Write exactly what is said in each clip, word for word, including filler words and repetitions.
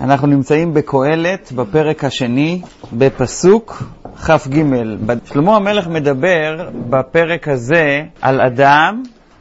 אנחנו נמצאים בקהלת בפרק השני, בפסוק כ"ג. שלמה המלך מדבר בפרק הזה על אדם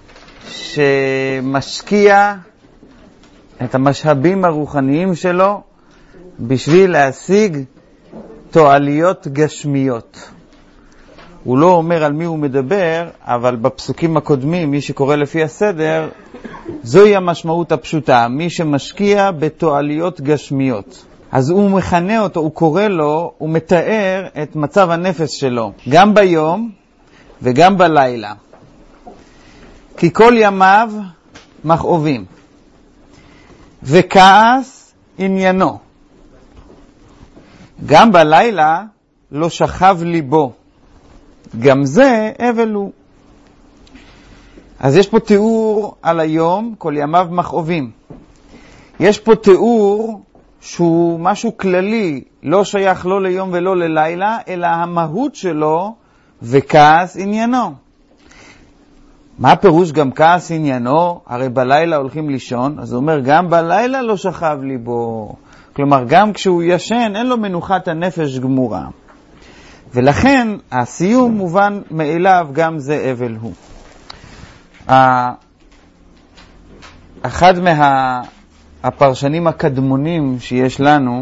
שמשקיע את המשאבים הרוחניים שלו בשביל להשיג תועליות גשמיות. הוא לא אומר על מי הוא מדבר, אבל בפסוקים הקודמים, מי שקורא לפי הסדר, זוהי המשמעות הפשוטה, מי שמשקיע בתועליות גשמיות. אז הוא מכנה אותו, הוא קורא לו, הוא מתאר את מצב הנפש שלו, גם ביום וגם בלילה. כי כל ימיו מכאובים, וכעס עניינו. גם בלילה לא שכב ליבו, גם זה אבל הוא. אז יש פה תיאור על היום, כל ימיו מכאובים. יש פה תיאור שהוא משהו כללי, לא שייך לא ליום ולא ללילה, אלא המהות שלו וכעס עניינו. מה הפירוש גם כעס עניינו? הרי בלילה הולכים לישון, אז הוא אומר גם בלילה לא שכב ליבו. כלומר גם כשהוא ישן אין לו מנוחת הנפש גמורה. ולכן הסיום מובן מאליו, גם זה אבל הוא. אחד מהפרשנים הקדמונים שיש לנו,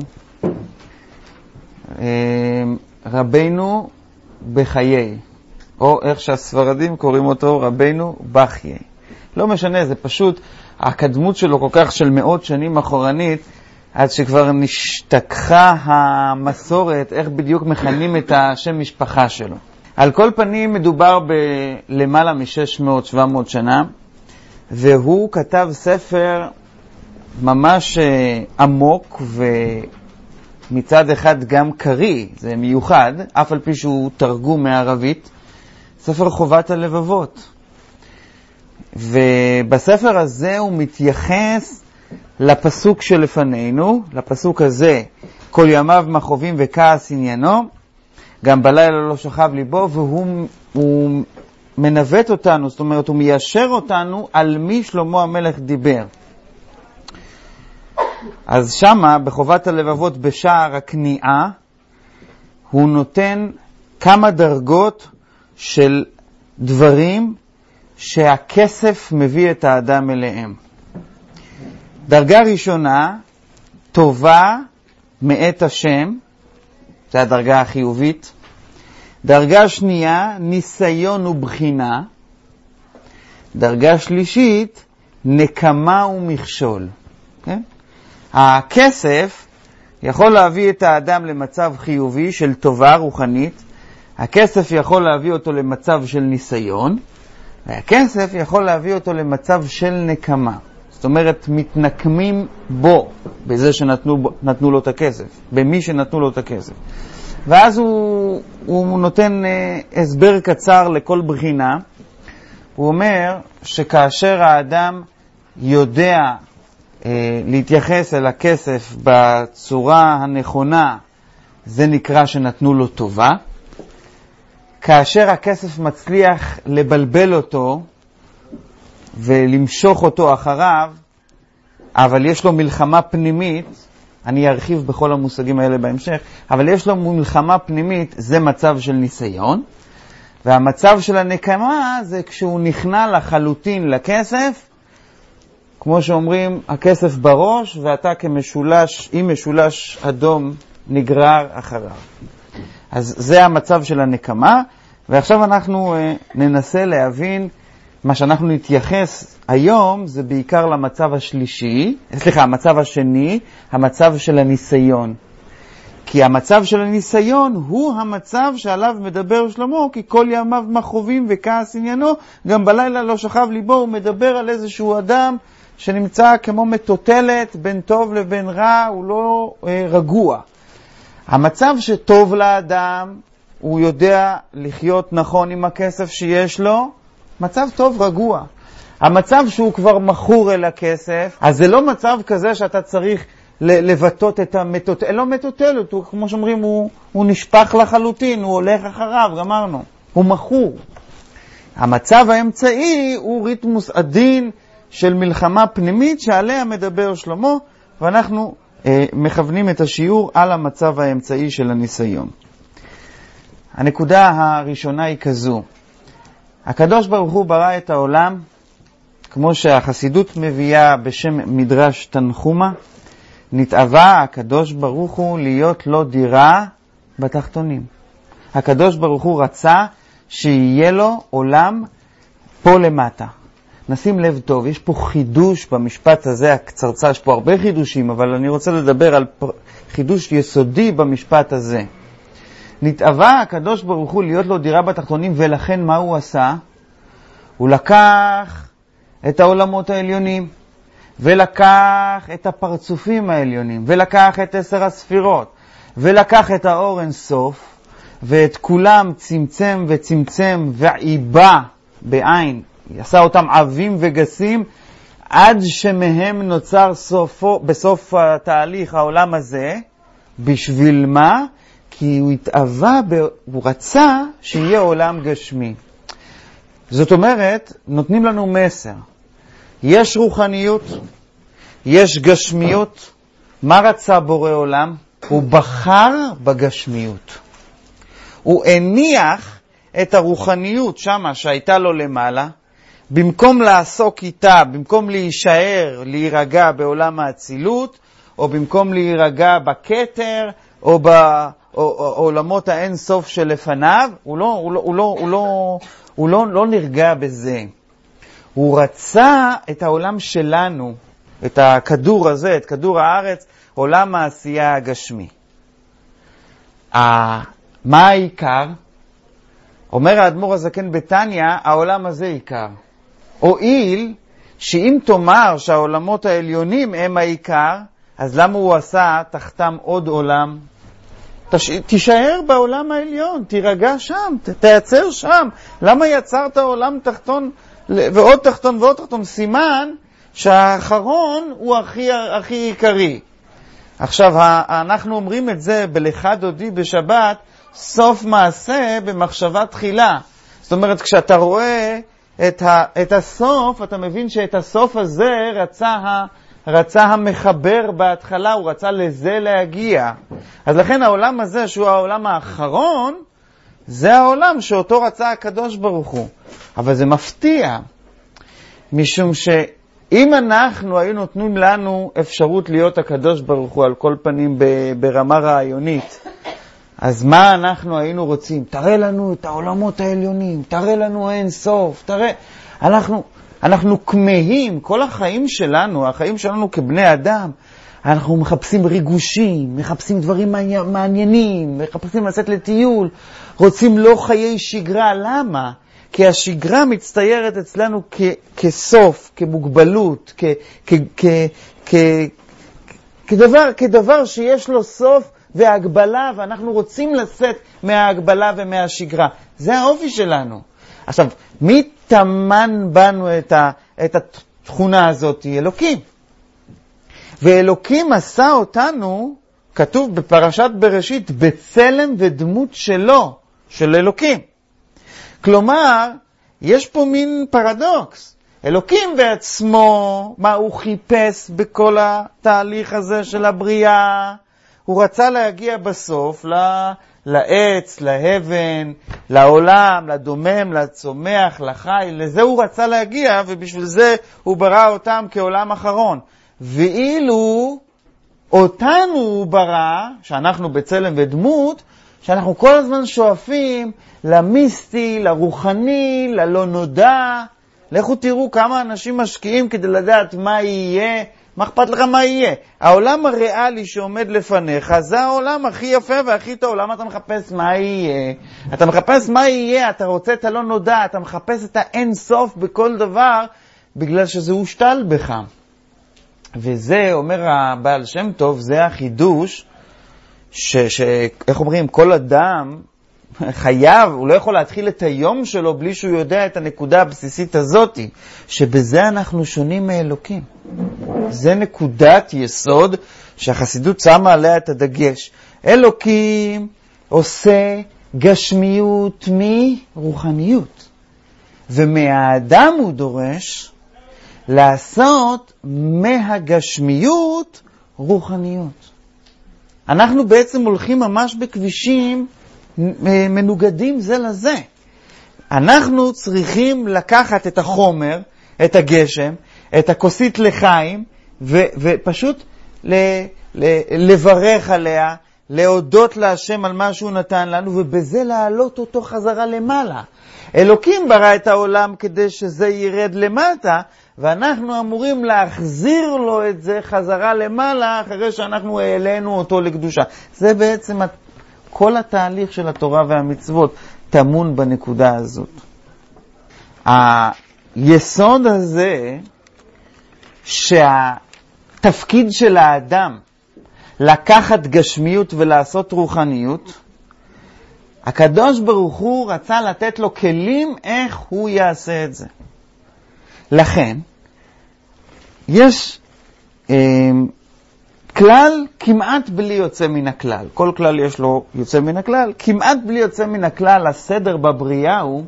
רבינו בחיי, או איך שהספרדים קוראים אותו, רבינו בחיי. לא משנה, זה פשוט, הקדמות שלו כל כך של מאות שנים אחורנית, עד שכבר נשתכחה המסורת, איך בדיוק מכנים את השם משפחה שלו. על כל פנים מדובר בלמעלה מ-שש מאות שבע מאות שנה, והוא כתב ספר ממש עמוק ומצד אחד גם קרי, זה מיוחד, אף על פי שהוא תרגום מערבית, ספר חובת הלבבות. ובספר הזה הוא מתייחס לפסוק שלפנינו, לפסוק הזה, כל ימיו מכאובים וכעס עניינו, גם בלילה לא שכב ליבו, והוא הוא מנווט אותנו, זאת אומרת, הוא מיישר אותנו על מי שלמה המלך דיבר. אז שמה, בחובת הלבבות, בשער הכניעה, הוא נותן כמה דרגות של דברים שהכסף מביא את האדם אליהם. דרגה ראשונה, טובה מאת השם, זו הדרגה החיובית. דרגה שנייה, ניסיון ובחינה. דרגה שלישית, נקמה ומכשול. כן? הכסף יכול להביא את האדם למצב חיובי של טובה רוחנית, הכסף יכול להביא אותו למצב של ניסיון, והכסף יכול להביא אותו למצב של נקמה. זאת אומרת, מתנקמים בו, בזה שנתנו נתנו לו את הכסף, במי שנתנו לו את הכסף. ואז הוא, הוא נותן אה, הסבר קצר לכל בחינה. הוא אומר שכאשר האדם יודע אה, להתייחס אל הכסף בצורה הנכונה, זה נקרא שנתנו לו טובה. כאשר הכסף מצליח לבלבל אותו, ולמשוך אותו אחריו, אבל יש לו מלחמה פנימית, אני ארחיב בכל המושגים האלה בהמשך, אבל יש לו מלחמה פנימית, זה מצב של ניסיון, והמצב של הנקמה זה כשהוא נכנע לחלוטין לכסף, כמו שאומרים, הכסף בראש, ואתה כמשולש, עם משולש אדום נגרר אחריו. אז זה המצב של הנקמה, ועכשיו אנחנו uh, ננסה להבין, מה שאנחנו נתייחס היום זה בעיקר למצב השלישי, סליחה, המצב השני, המצב של הניסיון. כי המצב של הניסיון הוא המצב שעליו מדבר שלמה, כי כל ימיו מכאובים וכעס עניינו, גם בלילה לא שכב ליבו. הוא מדבר על איזשהו אדם שנמצא כמו מטוטלת בין טוב לבין רע, הוא לא אה, רגוע. המצב שטוב לאדם, הוא יודע לחיות נכון עם הכסף שיש לו, מצב טוב רגוע. המצב שהוא כבר מכור אל הכסף, אז זה לא מצב כזה שאתה צריך לבטות את המטוטל, לא מטוטלת, הוא, כמו שאומרים, הוא, הוא נשפך לחלוטין, הוא הולך אחריו, גמרנו, הוא מכור. המצב האמצעי הוא ריתמוס עדין של מלחמה פנימית שעליה מדבר שלמה, ואנחנו מכוונים את השיעור על המצב האמצעי של הניסיון. הנקודה הראשונה היא כזו: הקדוש ברוך הוא ברא את העולם, כמו שהחסידות מביאה בשם מדרש תנחומה, נתאווה הקדוש ברוך הוא להיות לו דירה בתחתונים. הקדוש ברוך הוא רצה שיהיה לו עולם פה למטה. נשים לב טוב, יש פה חידוש במשפט הזה הקצרצר, יש פה הרבה חידושים, אבל אני רוצה לדבר על חידוש יסודי במשפט הזה. נתאווה הקדוש ברוך הוא להיות לו דירה בתחתונים, ולכן מה הוא עשה? הוא לקח את העולמות העליונים, ולקח את הפרצופים העליונים, ולקח את עשר הספירות, ולקח את האור אין סוף, ואת כולם צמצם וצמצם ועיבה בעין, עשה אותם עבים וגסים, עד שמהם נוצר סופו, בסוף התהליך העולם הזה. בשביל מה? כי הוא התאווה, הוא רצה שיהיה עולם גשמי. זאת אומרת, נותנים לנו מסר. יש רוחניות, יש גשמיות. מה רצה בורא עולם? הוא בחר בגשמיות. הוא הניח את הרוחניות שמה שהייתה לו למעלה, במקום לעסוק איתה, במקום להישאר, להירגע בעולם האצילות, או במקום להירגע בכתר, או בעולמות האין סוף שלפניו, הוא לא, הוא לא, הוא לא, הוא לא, הוא לא, לא נרגע בזה. הוא רצה את העולם שלנו, את הכדור הזה, את כדור הארץ, עולם העשייה הגשמי. מה העיקר? אומר האדמו"ר הזקן בתניא, העולם הזה עיקר. הואיל שאם תאמר שהעולמות העליונים הם העיקר, אז למה הוא עשה תחתם עוד עולם? תש... תישאר בעולם העליון, תירגע שם, ת... תייצר שם. למה יצרת עולם תחתון ועוד תחתון ועוד תחתון? סימן שהאחרון הוא הכי, הכי עיקרי. עכשיו, אנחנו אומרים את זה בלך דודי בשבת, סוף מעשה במחשבה תחילה. זאת אומרת, כשאתה רואה את, ה, את הסוף, אתה מבין שאת הסוף הזה רצה, ה, רצה המחבר בהתחלה, הוא רצה לזה להגיע. אז לכן העולם הזה, שהוא העולם האחרון, זה העולם שאותו רצה הקדוש ברוך הוא. אבל זה מפתיע, משום שאם אנחנו היינו נותנים לנו אפשרות להיות הקדוש ברוך הוא על כל פנים ברמה רעיונית, אז מה אנחנו היינו רוצים? תראה לנו את העולמות העליונים, תראה לנו אין סוף, תראה. אנחנו, אנחנו כמהים, כל החיים שלנו, החיים שלנו כבני אדם, אנחנו מחפשים ריגושים, מחפשים דברים מעניינים, מחפשים לצאת לטיול, רוצים לא חיי שגרה. למה? כי השגרה מצטיירת אצלנו כ- כסוף, כמוגבלות, כ- כ- כ- כ- כדבר, כדבר שיש לו סוף והגבלה, ואנחנו רוצים לצאת מההגבלה ומהשגרה. זה האופי שלנו. עכשיו, מי תמן בנו את, ה, את התכונה הזאת? אלוקים. ואלוקים עשה אותנו, כתוב בפרשת בראשית, בצלם ודמות שלו, של אלוקים. כלומר, יש פה מין פרדוקס. אלוקים בעצמו, מה הוא חיפש בכל התהליך הזה של הבריאה? הוא רצה להגיע בסוף לעץ, להבן, לעולם, לדומם, לצומח, לחי. לזה הוא רצה להגיע, ובשביל זה הוא ברא אותם כעולם אחרון. ואילו אותנו הוא ברא, שאנחנו בצלם ודמות, שאנחנו כל הזמן שואפים למיסטי, לרוחני, ללא נודע. לכו תראו כמה אנשים משקיעים כדי לדעת מה יהיה. מה אכפת לך מה יהיה? העולם הריאלי שעומד לפניך, זה העולם הכי יפה והכי טוב. למה אתה מחפש מה יהיה? אתה מחפש מה יהיה, אתה רוצה את הלא נודע, אתה מחפש את האין סוף בכל דבר, בגלל שזה הושתל בך. וזה, אומר הבעל שם טוב, זה החידוש, ש, ש, איך אומרים, כל אדם חייב, הוא לא יכול להתחיל את היום שלו בלי שהוא יודע את הנקודה הבסיסית הזאת, שבזה אנחנו שונים מאלוקים. זה נקודת יסוד שהחסידות שמה עליה את הדגש. אלוקים עושה גשמיות מרוחניות, ומהאדם הוא דורש לעשות מהגשמיות רוחניות. אנחנו בעצם הולכים ממש בכבישים מנוגדים זה לזה. אנחנו צריכים לקחת את החומר, את הגשם, את הכוסית לחיים, ו- ופשוט ל- ל- לברך עליה, להודות להשם על מה שהוא נתן לנו, ובזה להעלות אותו חזרה למעלה. אלוקים ברא את העולם כדי שזה ירד למטה, ואנחנו אמורים להחזיר לו את זה חזרה למעלה, אחרי שאנחנו העלינו אותו לקדושה. זה בעצם כל התהליך של התורה והמצוות תמון בנקודה הזאת. היסוד הזה, שהתפקיד של האדם לקחת גשמיות ולעשות רוחניות, הקדוש ברוך הוא רצה לתת לו כלים איך הוא יעשה את זה. לכן, יש אה, כלל כמעט בלי יוצא מן הכלל. כל כלל יש לו יוצא מן הכלל. כמעט בלי יוצא מן הכלל, הסדר בבריאה הוא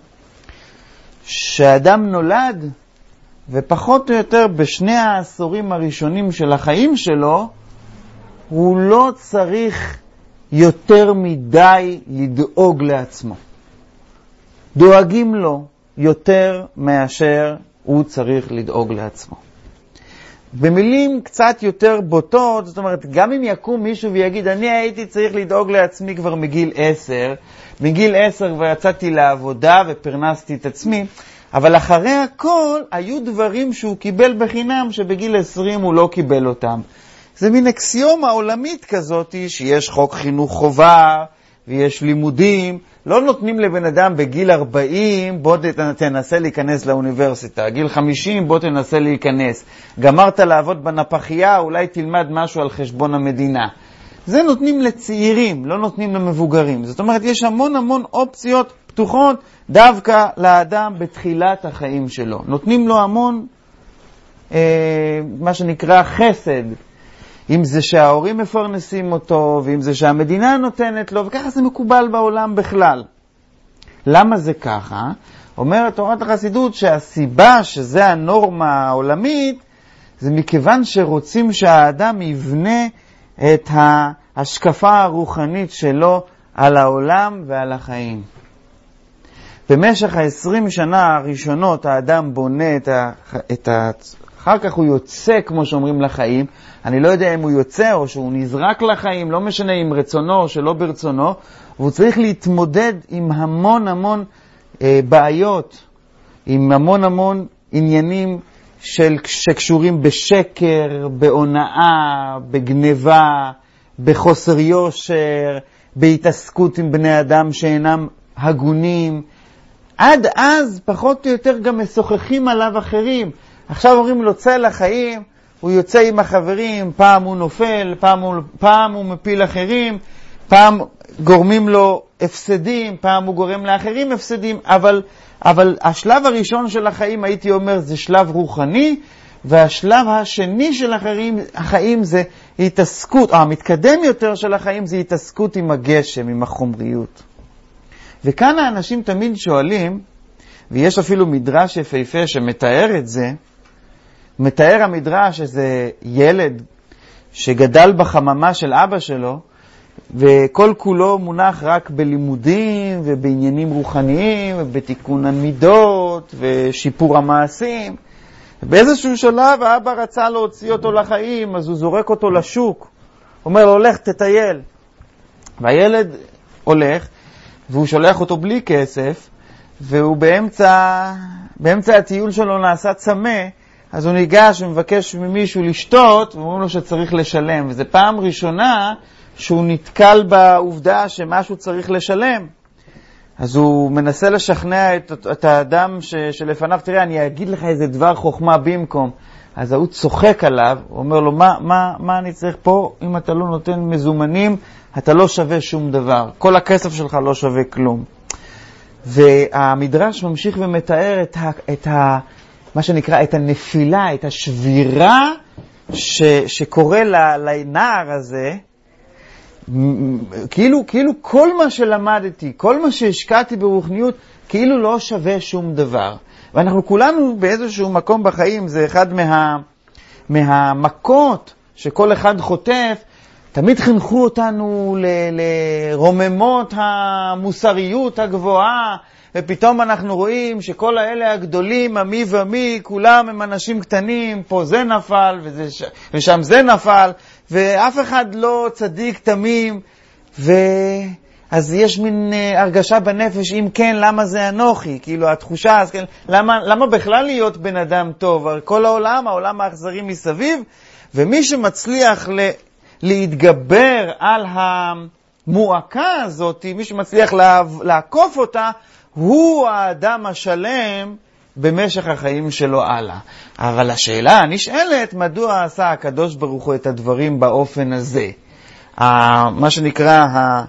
שאדם נולד, ופחות או יותר בשני העשורים הראשונים של החיים שלו, הוא לא צריך יותר מדי לדאוג לעצמו. דואגים לו יותר מאשר הוא צריך לדאוג לעצמו. במילים קצת יותר בוטות, זאת אומרת, גם אם יקום מישהו ויגיד, אני הייתי צריך לדאוג לעצמי כבר מגיל עשר, מגיל עשר כבר יצאתי לעבודה ופרנסתי את עצמי, אבל אחרי הכל היו דברים שהוא קיבל בחינם שבגיל עשרים הוא לא קיבל אותם. זה מין אקסיומה עולמית כזאת שיש חוק חינוך חובה ויש לימודים. לא נותנים לבן אדם בגיל ארבעים, בוא תנסה להיכנס לאוניברסיטה. גיל חמישים, בוא תנסה להיכנס. גמרת לעבוד בנפחייה, אולי תלמד משהו על חשבון המדינה. זה נותנים לצעירים, לא נותנים למבוגרים. זאת אומרת, יש המון המון אופציות פתוחות דווקא לאדם בתחילת החיים שלו. נותנים לו המון, אה, מה שנקרא חסד. אם זה שההורים מפרנסים אותו, ואם זה שהמדינה נותנת לו, וככה זה מקובל בעולם בכלל. למה זה ככה? אומרת תורת החסידות שהסיבה שזה הנורמה העולמית, זה מכיוון שרוצים שהאדם יבנה את ההשקפה הרוחנית שלו על העולם ועל החיים. במשך ה-עשרים שנה הראשונות האדם בונה את ה... את ה... אחר כך הוא יוצא, כמו שאומרים, לחיים. אני לא יודע אם הוא יוצא או שהוא נזרק לחיים, לא משנה אם רצונו או שלא ברצונו, והוא צריך להתמודד עם המון המון אה, בעיות, עם המון המון עניינים של, שקשורים בשקר, בהונאה, בגניבה, בחוסר יושר, בהתעסקות עם בני אדם שאינם הגונים. עד אז פחות או יותר גם משוחחים עליו אחרים. עכשיו אומרים לו צא לחיים, הוא יוצא עם החברים, פעם הוא נופל, פעם הוא, פעם הוא מפיל אחרים, פעם גורמים לו הפסדים, פעם הוא גורם לאחרים הפסדים, אבל, אבל השלב הראשון של החיים, הייתי אומר, זה שלב רוחני, והשלב השני של החיים, החיים זה התעסקות, או המתקדם יותר של החיים זה התעסקות עם הגשם, עם החומריות. וכאן האנשים תמיד שואלים, ויש אפילו מדרש יפהפה שמתאר את זה, מתאר המדרש שזה ילד שגדל בחממה של אבא שלו, וכל כולו מונח רק בלימודים ובעניינים רוחניים ובתיקון המידות ושיפור המעשים. באיזשהו שלב האבא רצה להוציא אותו לחיים, אז הוא זורק אותו לשוק. אומר לו, הולך תטייל. והילד הולך, והוא שולח אותו בלי כסף, והוא באמצע, באמצע הטיול שלו נעשה צמא, אז הוא ניגש ומבקש ממישהו לשתות, ואומרים לו שצריך לשלם. וזו פעם ראשונה שהוא נתקל בעובדה שמשהו צריך לשלם. אז הוא מנסה לשכנע את, את האדם ש, שלפניו, תראה, אני אגיד לך איזה דבר חוכמה במקום. אז הוא צוחק עליו, הוא אומר לו, מה, מה, מה אני צריך פה? אם אתה לא נותן מזומנים, אתה לא שווה שום דבר. כל הכסף שלך לא שווה כלום. והמדרש ממשיך ומתאר את, ה, את ה, מה שנקרא, את הנפילה, את השבירה ש, שקורה לנער הזה, כאילו, כאילו כל מה שלמדתי, כל מה שהשקעתי ברוחניות, כאילו לא שווה שום דבר. ואנחנו כולנו באיזשהו מקום בחיים, זה אחד מה, מהמכות שכל אחד חוטף, תמיד חינכו אותנו ל- לרוממות המוסריות הגבוהה, ופתאום אנחנו רואים שכל האלה הגדולים, עמי ומי, כולם הם אנשים קטנים, פה זה נפל וזה, ושם זה נפל, ואף אחד לא צדיק תמים, ואז יש מין הרגשה בנפש, אם כן, למה זה אנוכי? כאילו התחושה, אז כן, למה, למה בכלל להיות בן אדם טוב? כל העולם, העולם האכזרי מסביב, ומי שמצליח ל... להתגבר על המועקה הזאת, מי שמצליח לעקוף אותה, הוא האדם השלם במשך החיים שלו הלאה. אבל השאלה הנשאלת, מדוע עשה הקדוש ברוך הוא את הדברים באופן הזה? מה שנקרא,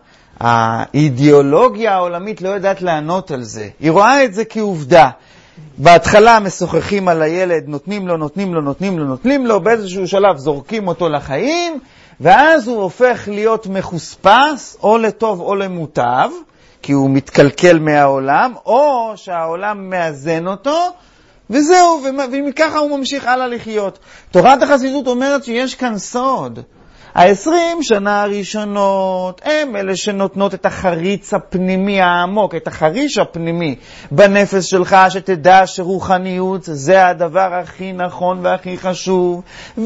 האידיאולוגיה העולמית לא יודעת לענות על זה. היא רואה את זה כעובדה. בהתחלה משוחחים על הילד, נותנים לו, נותנים לו, נותנים לו, נותנים לו, באיזשהו שלב זורקים אותו לחיים, ואז הוא הופך להיות מחוספס, או לטוב או למוטב, כי הוא מתקלקל מהעולם, או שהעולם מאזן אותו, וזהו, ומככה הוא ממשיך הלאה לחיות. תורת החסידות אומרת שיש כאן סוד. העשרים שנה הראשונות הם אלה שנותנות את החריץ הפנימי העמוק, את החריש הפנימי בנפש שלך, שתדע שרוחניות זה הדבר הכי נכון והכי חשוב,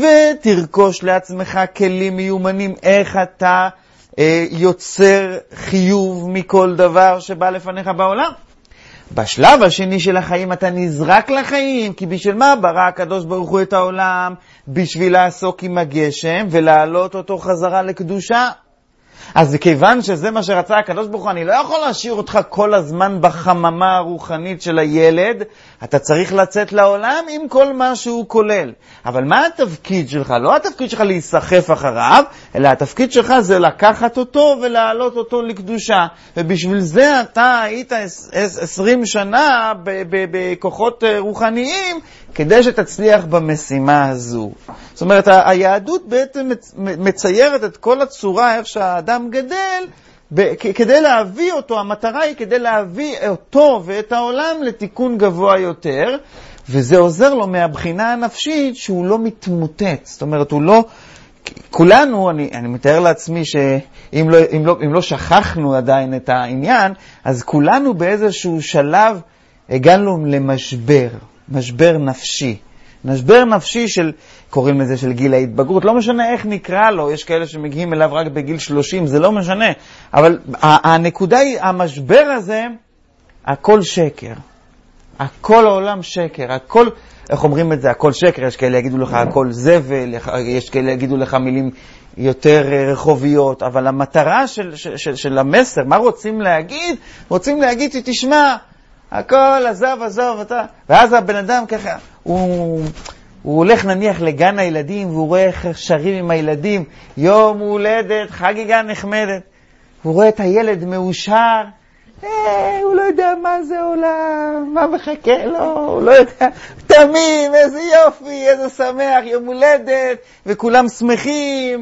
ותרכוש לעצמך כלים מיומנים איך אתה אה, יוצר חיוב מכל דבר שבא לפניך בעולם. בשלב השני של החיים אתה נזרק לחיים, כי בשביל מה ברא הקדוש ברוך הוא את העולם? בשביל לעסוק עם הגשם ולהעלות אותו חזרה לקדושה. אז כיוון שזה מה שרצה הקדוש ברוך הוא, אני לא יכול להשאיר אותך כל הזמן בחממה הרוחנית של הילד, אתה צריך לצאת לעולם עם כל מה שהוא כולל. אבל מה התפקיד שלך? לא התפקיד שלך להיסחף אחריו, אלא התפקיד שלך זה לקחת אותו ולהעלות אותו לקדושה. ובשביל זה אתה היית עשרים שנה בכוחות רוחניים, כדי שתצליח במשימה הזו. זאת אומרת, היהדות בעצם מציירת את כל הצורה איך שהאדם גדל, כדי להביא אותו, המטרה היא כדי להביא אותו ואת העולם לתיקון גבוה יותר, וזה עוזר לו מהבחינה הנפשית שהוא לא מתמוטט. זאת אומרת, הוא לא, כולנו, אני, אני מתאר לעצמי שאם לא, אם לא, אם לא שכחנו עדיין את העניין, אז כולנו באיזשהו שלב הגענו למשבר, משבר נפשי. משבר נפשי של, קוראים לזה של גיל ההתבגרות, לא משנה איך נקרא לו, יש כאלה שמגיעים אליו רק בגיל שלושים, זה לא משנה, אבל הנקודה היא, המשבר הזה, הכל שקר. הכל העולם שקר, הכל, איך אומרים את זה, הכל שקר, יש כאלה יגידו לך הכל זבל, יש כאלה יגידו לך מילים יותר רחוביות, אבל המטרה של, של, של, של המסר, מה רוצים להגיד? רוצים להגיד שתשמע, הכל עזב, עזב, אתה, ואז הבן אדם ככה, הוא, הוא הולך נניח לגן הילדים, והוא רואה איך שרים עם הילדים, יום הולדת, חגיגה נחמדת, הוא רואה את הילד מאושר, אה, הוא לא יודע מה זה עולם, מה מחכה לו, הוא לא יודע, תמים, איזה יופי, איזה שמח, יום הולדת, וכולם שמחים,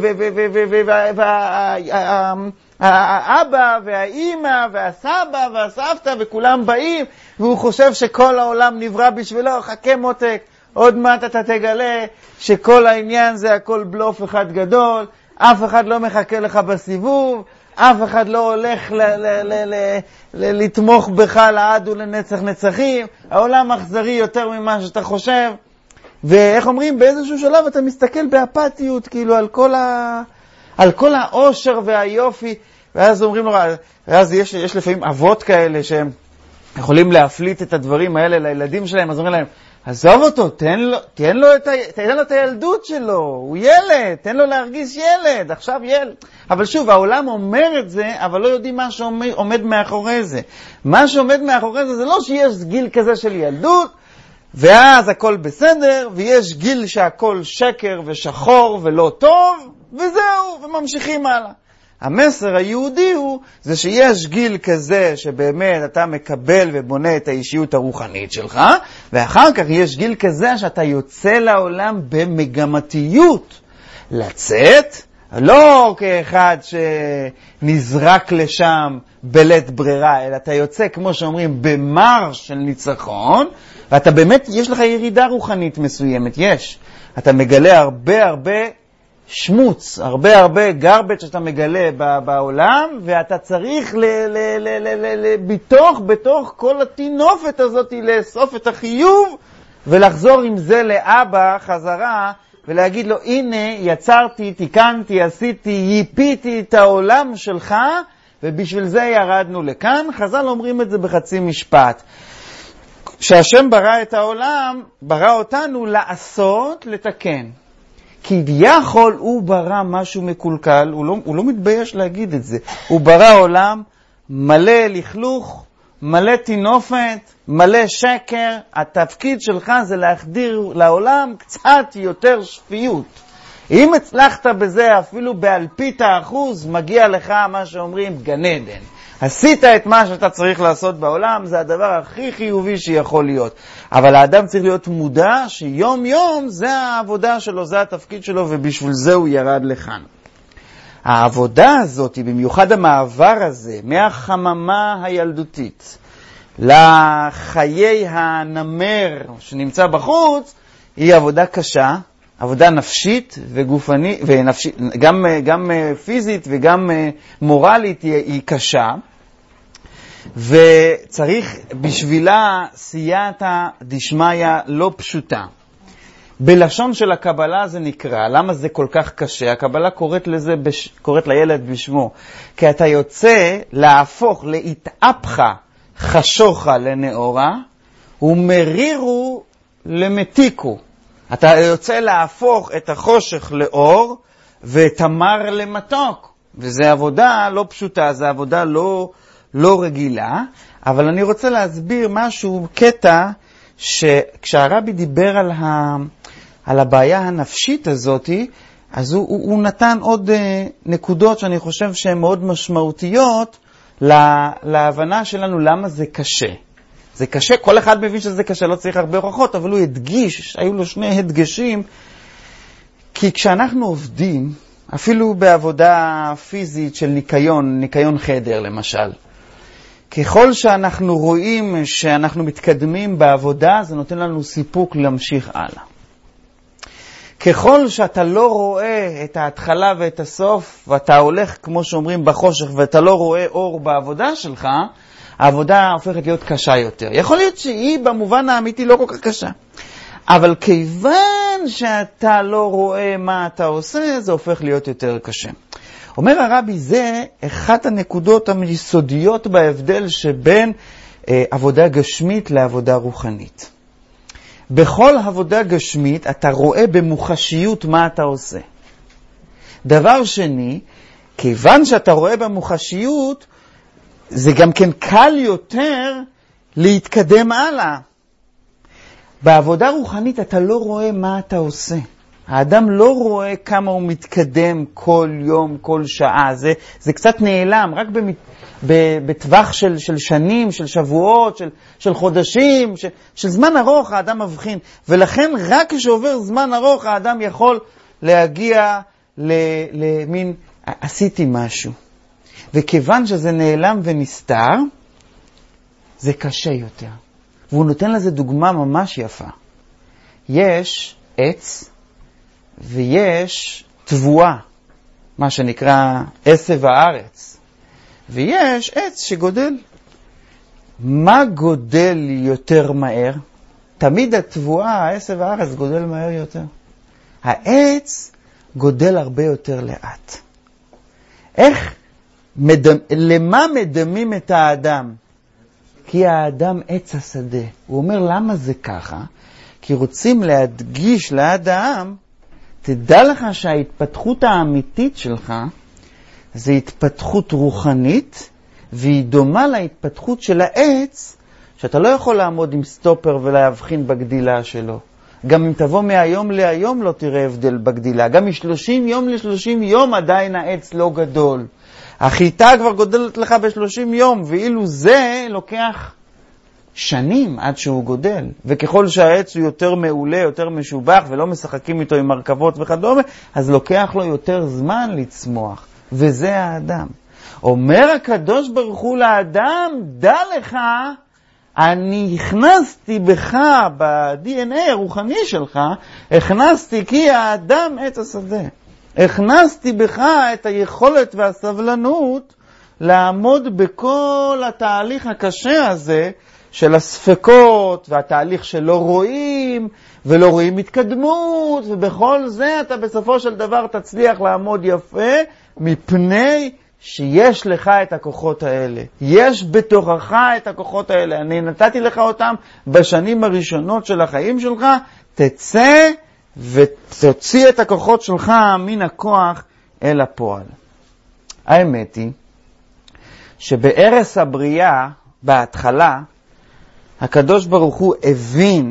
והאבא והאימא והסבא והסבתא וכולם באים, והוא חושב שכל העולם נברא בשבילו, חכה מותק, עוד מעט אתה תגלה שכל העניין זה הכל בלוף אחד גדול, אף אחד לא מחכה לך בסיבוב, אף אחד לא הולך ל- ל- ל- ל- ל- לתמוך בך לעד ולנצח נצחים, העולם אכזרי יותר ממה שאתה חושב, ואיך אומרים, באיזשהו שלב אתה מסתכל באפתיות, כאילו על כל, ה... על כל האושר והיופי, ואז אומרים לו, ואז יש, יש לפעמים אבות כאלה שהם יכולים להפליט את הדברים האלה לילדים שלהם, אז אומרים להם, עזוב אותו, תן לו, תן לו, את, ה... תן לו את הילדות שלו, הוא ילד, תן לו להרגיש ילד, עכשיו ילד. אבל שוב, העולם אומר את זה, אבל לא יודעים מה שעומד מאחורי זה. מה שעומד מאחורי זה, זה לא שיש גיל כזה של ילדות, ואז הכל בסדר, ויש גיל שהכל שקר ושחור ולא טוב, וזהו, וממשיכים הלאה. המסר היהודי הוא, זה שיש גיל כזה שבאמת אתה מקבל ובונה את האישיות הרוחנית שלך, ואחר כך יש גיל כזה שאתה יוצא לעולם במגמתיות. לצאת, לא כאחד שנזרק לשם בלית ברירה, אלא אתה יוצא, כמו שאומרים, במרש של ניצחון, ואתה באמת, יש לך ירידה רוחנית מסוימת, יש. אתה מגלה הרבה הרבה שמוץ, הרבה הרבה גרבץ' שאתה מגלה בעולם, ואתה צריך ל, ל, ל, ל, ל, ל, בתוך, בתוך כל התינופת הזאת לאסוף את החיוב, ולחזור עם זה לאבא חזרה, ולהגיד לו, הנה, יצרתי, תיקנתי, עשיתי, ייפיתי את העולם שלך, ובשביל זה ירדנו לכאן. חז"ל אומרים את זה בחצי משפט. שהשם ברא את העולם, ברא אותנו לעשות, לתקן. כביכול הוא ברא משהו מקולקל, הוא לא, הוא לא מתבייש להגיד את זה. הוא ברא עולם מלא לכלוך, מלא תינופת, מלא שקר. התפקיד שלך זה להחדיר לעולם קצת יותר שפיות. אם הצלחת בזה אפילו באלפית האחוז, מגיע לך מה שאומרים גן עדן. עשית את מה שאתה צריך לעשות בעולם, זה הדבר הכי חיובי שיכול להיות. אבל האדם צריך להיות מודע שיום יום זה העבודה שלו, זה התפקיד שלו, ובשביל זה הוא ירד לכאן. העבודה הזאת, במיוחד המעבר הזה, מהחממה הילדותית לחיי הנמר שנמצא בחוץ, היא עבודה קשה, עבודה נפשית וגופנית, ונפשית, גם, גם פיזית וגם מורלית היא, היא קשה, וצריך בשבילה סייעתא דשמיא לא פשוטה. בלשון של הקבלה זה נקרא, למה זה כל כך קשה? הקבלה קוראת לזה, בש, קוראת לילד בשמו, כי אתה יוצא להפוך, להתאפחה חשוכה לנאורה, ומרירו למתיקו. אתה יוצא להפוך את החושך לאור, ואת המר למתוק. וזו עבודה לא פשוטה, זו עבודה לא, לא רגילה. אבל אני רוצה להסביר משהו, קטע, שכשהרבי דיבר על, ה, על הבעיה הנפשית הזאת, אז הוא, הוא, הוא נתן עוד uh, נקודות שאני חושב שהן מאוד משמעותיות לה, להבנה שלנו למה זה קשה. זה קשה, כל אחד מבין שזה קשה, לא צריך הרבה הוכחות, אבל הוא הדגיש, היו לו שני הדגשים, כי כשאנחנו עובדים, אפילו בעבודה פיזית של ניקיון, ניקיון חדר למשל, ככל שאנחנו רואים שאנחנו מתקדמים בעבודה, זה נותן לנו סיפוק להמשיך הלאה. ככל שאתה לא רואה את ההתחלה ואת הסוף, ואתה הולך, כמו שאומרים, בחושך, ואתה לא רואה אור בעבודה שלך, העבודה הופכת להיות קשה יותר. יכול להיות שהיא במובן האמיתי לא כל כך קשה. אבל כיוון שאתה לא רואה מה אתה עושה, זה הופך להיות יותר קשה. אומר הרבי, זה אחת הנקודות היסודיות בהבדל שבין אה, עבודה גשמית לעבודה רוחנית. בכל עבודה גשמית אתה רואה במוחשיות מה אתה עושה. דבר שני, כיוון שאתה רואה במוחשיות, זה גם כן קל יותר להתקדם הלאה. בעבודה רוחנית אתה לא רואה מה אתה עושה. האדם לא רואה כמה הוא מתקדם כל יום, כל שעה. זה, זה קצת נעלם, רק במת, בטווח של, של שנים, של שבועות, של, של חודשים, של, של זמן ארוך האדם מבחין. ולכן רק כשעובר זמן ארוך האדם יכול להגיע למין, עשיתי משהו. וכיוון שזה נעלם ונסתר, זה קשה יותר. והוא נותן לזה דוגמה ממש יפה. יש עץ ויש תבואה, מה שנקרא עשב הארץ. ויש עץ שגודל. מה גודל יותר מהר? תמיד התבואה, העשב הארץ, גודל מהר יותר. העץ גודל הרבה יותר לאט. איך? מדמ... למה מדמים את האדם? כי האדם עץ השדה. הוא אומר, למה זה ככה? כי רוצים להדגיש לאדם, תדע לך שההתפתחות האמיתית שלך זה התפתחות רוחנית, והיא דומה להתפתחות של העץ, שאתה לא יכול לעמוד עם סטופר ולהבחין בגדילה שלו. גם אם תבוא מהיום להיום לא תראה הבדל בגדילה. גם מ-שלושים יום ל-שלושים יום עדיין העץ לא גדול. החיטה כבר גודלת לך ב-שלושים יום, ואילו זה לוקח שנים עד שהוא גודל. וככל שהעץ הוא יותר מעולה, יותר משובח, ולא משחקים איתו עם מרכבות וכדומה, אז לוקח לו יותר זמן לצמוח. וזה האדם. אומר הקדוש ברוך הוא לאדם, דע לך, אני הכנסתי בך, ב-די אן איי הרוחני שלך, הכנסתי כי האדם עץ השדה. הכנסתי בך את היכולת והסבלנות לעמוד בכל התהליך הקשה הזה של הספקות, והתהליך שלא רואים, ולא רואים התקדמות, ובכל זה אתה בסופו של דבר תצליח לעמוד יפה, מפני שיש לך את הכוחות האלה. יש בתוכך את הכוחות האלה. אני נתתי לך אותם בשנים הראשונות של החיים שלך, תצא ותוציא את הכוחות שלך מן הכוח אל הפועל. האמת היא, שבערש הבריאה, בהתחלה, הקדוש ברוך הוא הבין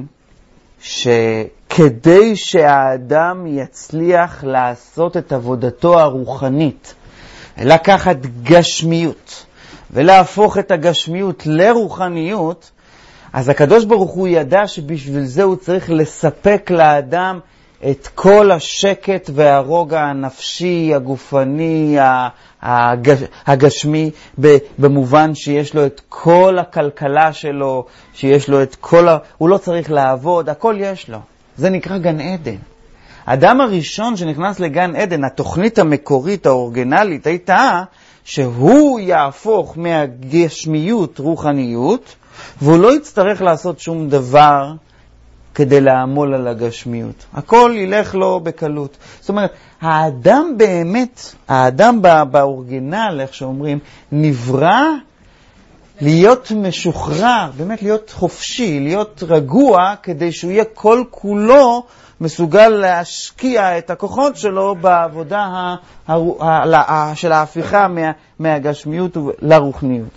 שכדי שהאדם יצליח לעשות את עבודתו הרוחנית, לקחת גשמיות ולהפוך את הגשמיות לרוחניות, אז הקדוש ברוך הוא ידע שבשביל זה הוא צריך לספק לאדם את כל השקט והרוגע הנפשי, הגופני, הגשמי, במובן שיש לו את כל הכלכלה שלו, שיש לו את כל ה... הוא לא צריך לעבוד, הכל יש לו. זה נקרא גן עדן. האדם הראשון שנכנס לגן עדן, התוכנית המקורית, האורגנלית, הייתה שהוא יהפוך מהגשמיות רוחניות, והוא לא יצטרך לעשות שום דבר כדי לעמול על הגשמיות. הכל ילך לו בקלות. זאת אומרת, האדם באמת, האדם באורגנל, איך שאומרים, נברא להיות משוחרר, באמת להיות חופשי, להיות רגוע, כדי שהוא יהיה כל כולו מסוגל להשקיע את הכוחות שלו בעבודה של ההפיכה מהגשמיות לרוחניות.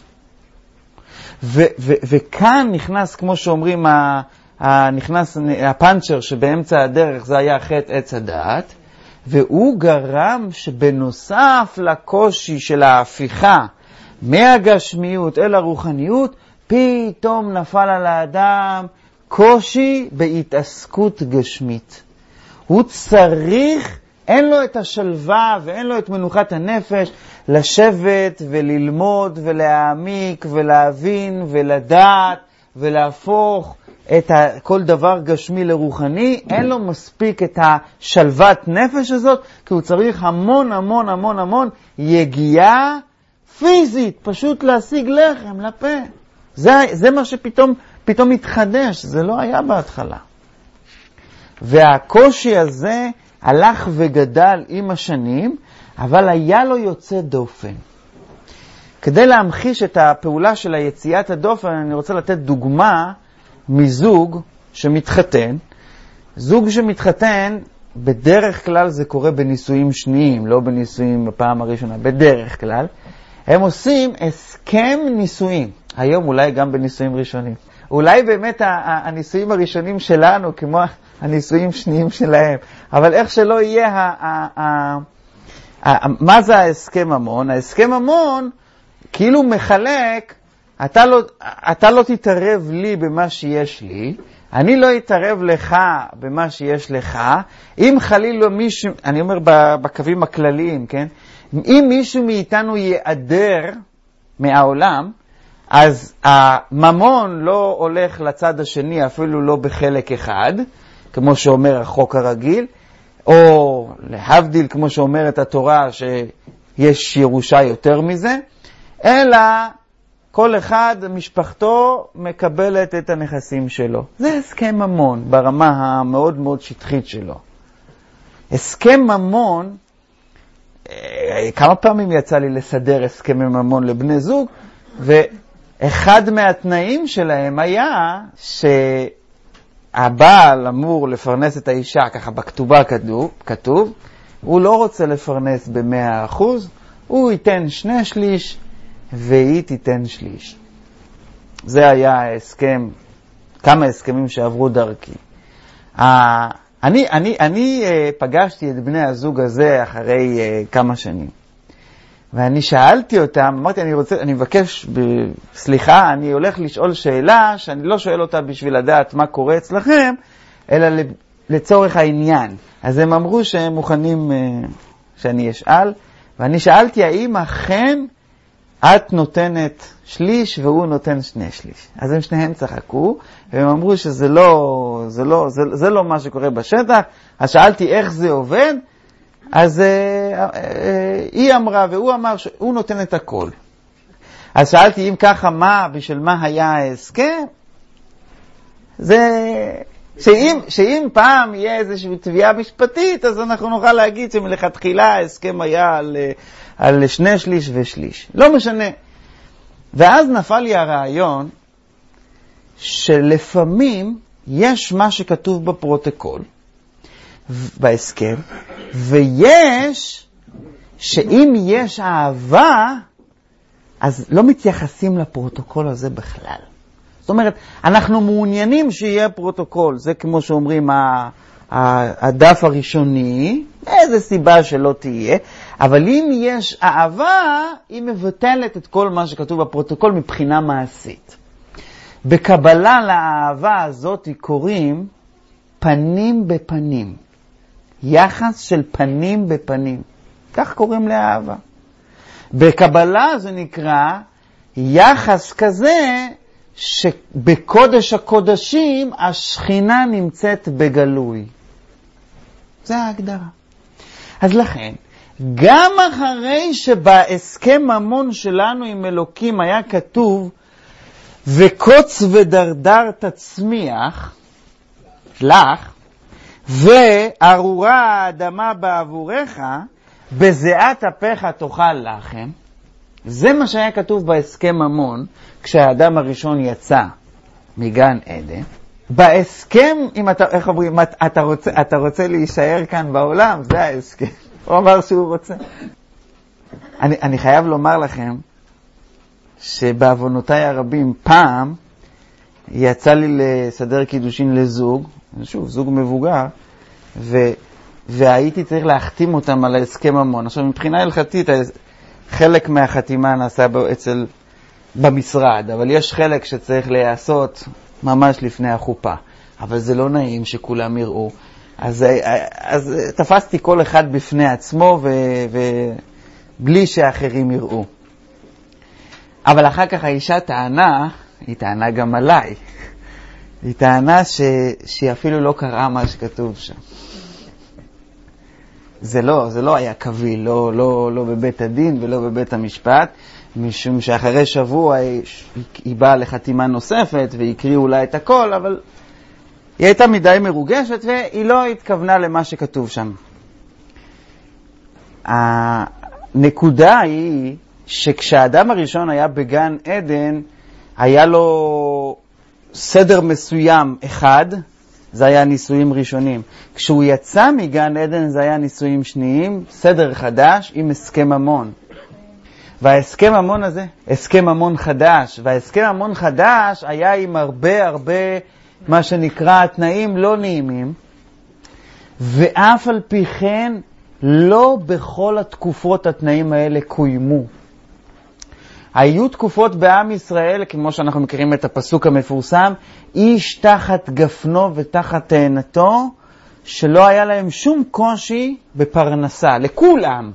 וכאן נכנס, כמו שאומרים, נכנס הפנצ'ר שבאמצע הדרך, זה היה חטא עץ הדעת, והוא גרם שבנוסף לקושי של ההפיכה מהגשמיות אל הרוחניות, פתאום נפל על האדם קושי בהתעסקות גשמית. הוא צריך, אין לו את השלווה ואין לו את מנוחת הנפש לשבת וללמוד ולהעמיק ולהבין ולדעת ולהפוך את כל דבר גשמי לרוחני. אין לו מספיק את השלוות נפש הזאת, כי הוא צריך המון המון המון המון יגיעה פיזית, פשוט להשיג לחם לפה. זה, זה מה שפתאום פתאום מתחדש, זה לא היה בהתחלה. והקושי הזה הלך וגדל עם השנים, אבל היה לו יוצא דופן. כדי להמחיש את הפעולה של היציאת הדופן, אני רוצה לתת דוגמה מזוג שמתחתן. זוג שמתחתן, בדרך כלל זה קורה בנישואים שניים, לא בנישואים בפעם הראשונה, בדרך כלל. הם עושים הסכם נישואים. היום אולי גם בנישואים ראשונים. אולי באמת הנישואים הראשונים שלנו, כמו הנישואים שניים שלהם. אבל איך שלא יהיה, מה זה ההסכם ממון? ההסכם ממון כאילו מחלק, אתה לא, אתה לא תתערב לי במה שיש לי, אני לא אתערב לך במה שיש לך. אם חלילה מישהו, אני אומר בקווים הכלליים, כן? אם מישהו מאיתנו יעדר מהעולם, אז הממון לא הולך לצד השני, אפילו לא בחלק אחד, כמו שאומר החוק הרגיל, או להבדיל, כמו שאומרת התורה, שיש ירושה יותר מזה, אלא כל אחד, משפחתו, מקבלת את הנכסים שלו. זה הסכם ממון ברמה המאוד מאוד שטחית שלו. הסכם ממון, כמה פעמים יצא לי לסדר הסכמי ממון לבני זוג, ואחד מהתנאים שלהם היה שהבעל אמור לפרנס את האישה, ככה בכתובה כתוב, כתוב, הוא לא רוצה לפרנס במאה אחוז, הוא ייתן שני שליש, והיא תיתן שליש. זה היה ההסכם, כמה הסכמים שעברו דרכי. אני, אני, אני פגשתי את בני הזוג הזה אחרי כמה שנים. ואני שאלתי אותם, אמרתי, אני רוצה, אני מבקש, סליחה, אני הולך לשאול שאלה שאני לא שואל אותה בשביל לדעת מה קורה אצלכם, אלא לצורך העניין. אז הם אמרו שהם מוכנים שאני אשאל, ואני שאלתי, האם אכן את נותנת שליש והוא נותן שני שליש. אז הם שניהם צחקו, והם אמרו שזה לא, זה לא, זה, זה לא מה שקורה בשטח. אז שאלתי איך זה עובד, אז אה, אה, היא אמרה והוא אמר שהוא נותן את הכל. אז שאלתי אם ככה מה, בשביל מה היה ההסכם? זה... שאם, שאם פעם יהיה איזושהי תביעה משפטית, אז אנחנו נוכל להגיד שמלכתחילה ההסכם היה על, על שני שליש ושליש. לא משנה. ואז נפל לי הרעיון שלפעמים יש מה שכתוב בפרוטוקול, בהסכם, ויש שאם יש אהבה, אז לא מתייחסים לפרוטוקול הזה בכלל. זאת אומרת, אנחנו מעוניינים שיהיה פרוטוקול, זה כמו שאומרים הדף הראשוני, איזה סיבה שלא תהיה, אבל אם יש אהבה, היא מבטלת את כל מה שכתוב בפרוטוקול מבחינה מעשית. בקבלה לאהבה הזאת קוראים פנים בפנים, יחס של פנים בפנים, כך קוראים לאהבה. בקבלה זה נקרא יחס כזה, שבקודש הקודשים השכינה נמצאת בגלוי. זה ההגדרה. אז לכן, גם אחרי שבהסכם ממון שלנו עם אלוקים היה כתוב, וקוץ ודרדר תצמיח לך, וארורה האדמה בעבורך, בזיעת אפיך תאכל לחם, זה מה שהיה כתוב בהסכם ממון, כשהאדם הראשון יצא מגן עדן. בהסכם, אם אתה, איך אומרים, אתה רוצה, אתה רוצה להישאר כאן בעולם, זה ההסכם. הוא אמר שהוא רוצה. אני, אני חייב לומר לכם, שבעוונותיי הרבים, פעם, יצא לי לסדר קידושין לזוג, שוב, זוג מבוגר, ו, והייתי צריך להחתים אותם על ההסכם ממון. עכשיו, מבחינה הלכתית, חלק מהחתימה נעשה אצל, במשרד, אבל יש חלק שצריך להיעשות ממש לפני החופה. אבל זה לא נעים שכולם יראו. אז, אז תפסתי כל אחד בפני עצמו ו, ובלי שאחרים יראו. אבל אחר כך האישה טענה, היא טענה גם עליי, היא טענה ש, שהיא אפילו לא קראה מה שכתוב שם. זה לא, זה לא היה קביל, לא, לא, לא בבית הדין ולא בבית המשפט, משום שאחרי שבוע היא, היא באה לחתימה נוספת והקריאו לה את הכל, אבל היא הייתה מדי מרוגשת והיא לא התכוונה למה שכתוב שם. הנקודה היא שכשהאדם הראשון היה בגן עדן, היה לו סדר מסוים אחד, זה היה ניסויים ראשונים. כשהוא יצא מגן עדן זה היה ניסויים שניים, סדר חדש עם הסכם ממון. וההסכם ממון הזה, הסכם ממון חדש, וההסכם ממון חדש היה עם הרבה הרבה מה שנקרא תנאים לא נעימים, ואף על פי כן לא בכל התקופות התנאים האלה קוימו. היו תקופות בעם ישראל, כמו שאנחנו מכירים את הפסוק המפורסם, איש תחת גפנו ותחת תאנתו, שלא היה להם שום קושי בפרנסה, לכולם.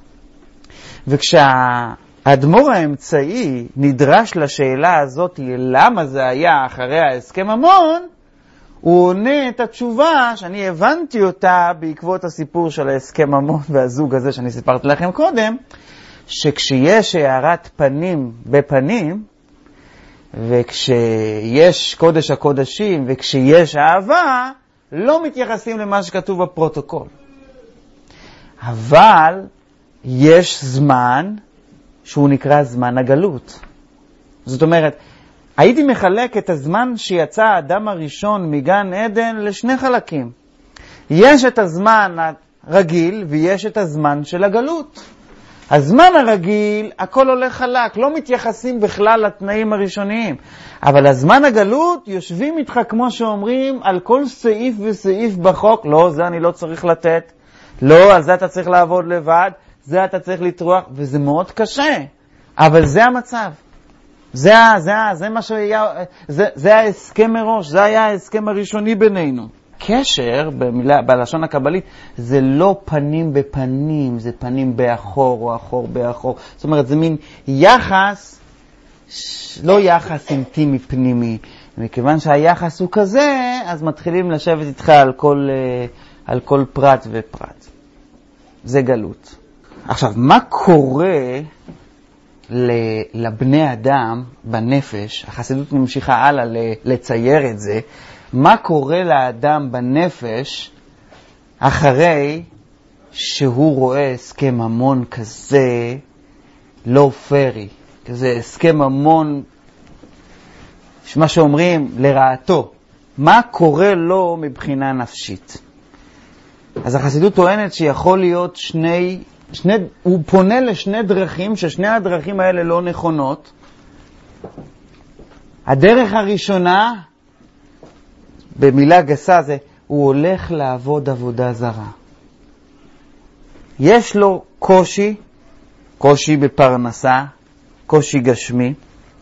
וכשהאדמו"ר האמצעי נדרש לשאלה הזאת, למה זה היה אחרי ההסכם ממון, הוא עונה את התשובה שאני הבנתי אותה בעקבות הסיפור של ההסכם ממון והזוג הזה שאני סיפרתי לכם קודם, שכשיש הערת פנים בפנים, וכשיש קודש הקודשים, וכשיש אהבה, לא מתייחסים למה שכתוב בפרוטוקול. אבל יש זמן שהוא נקרא זמן הגלות. זאת אומרת, הייתי מחלק את הזמן שיצא האדם הראשון מגן עדן לשני חלקים. יש את הזמן הרגיל ויש את הזמן של הגלות. הזמן הרגיל, הכל הולך חלק, לא מתייחסים בכלל לתנאים הראשוניים. אבל הזמן הגלות, יושבים איתך כמו שאומרים, על כל סעיף וסעיף בחוק, לא, זה אני לא צריך לתת, לא, על זה אתה צריך לעבוד לבד, זה אתה צריך לטרוח, וזה מאוד קשה. אבל זה המצב. זה, זה, זה מה שהיה, זה, זה ההסכם מראש, זה היה ההסכם הראשוני בינינו. הקשר, במילה, בלשון הקבלית, זה לא פנים בפנים, זה פנים באחור או אחור באחור. זאת אומרת, זה מין יחס, לא יחס אינטימי פנימי. מכיוון שהיחס הוא כזה, אז מתחילים לשבת איתך על כל, על כל פרט ופרט. זה גלות. עכשיו, מה קורה לבני אדם בנפש? החסידות ממשיכה הלאה לצייר את זה. מה קורה לאדם בנפש אחרי שהוא רואה הסכם ממון כזה לא פרי, כזה הסכם ממון, מה שאומרים, לרעתו? מה קורה לו מבחינה נפשית? אז החסידות טוענת שיכול להיות שני, שני, הוא פונה לשני דרכים, ששני הדרכים האלה לא נכונות. הדרך הראשונה, במילה גסה, זה הוא הולך לעבוד עבודה זרה. יש לו קושי, קושי בפרנסה, קושי גשמי,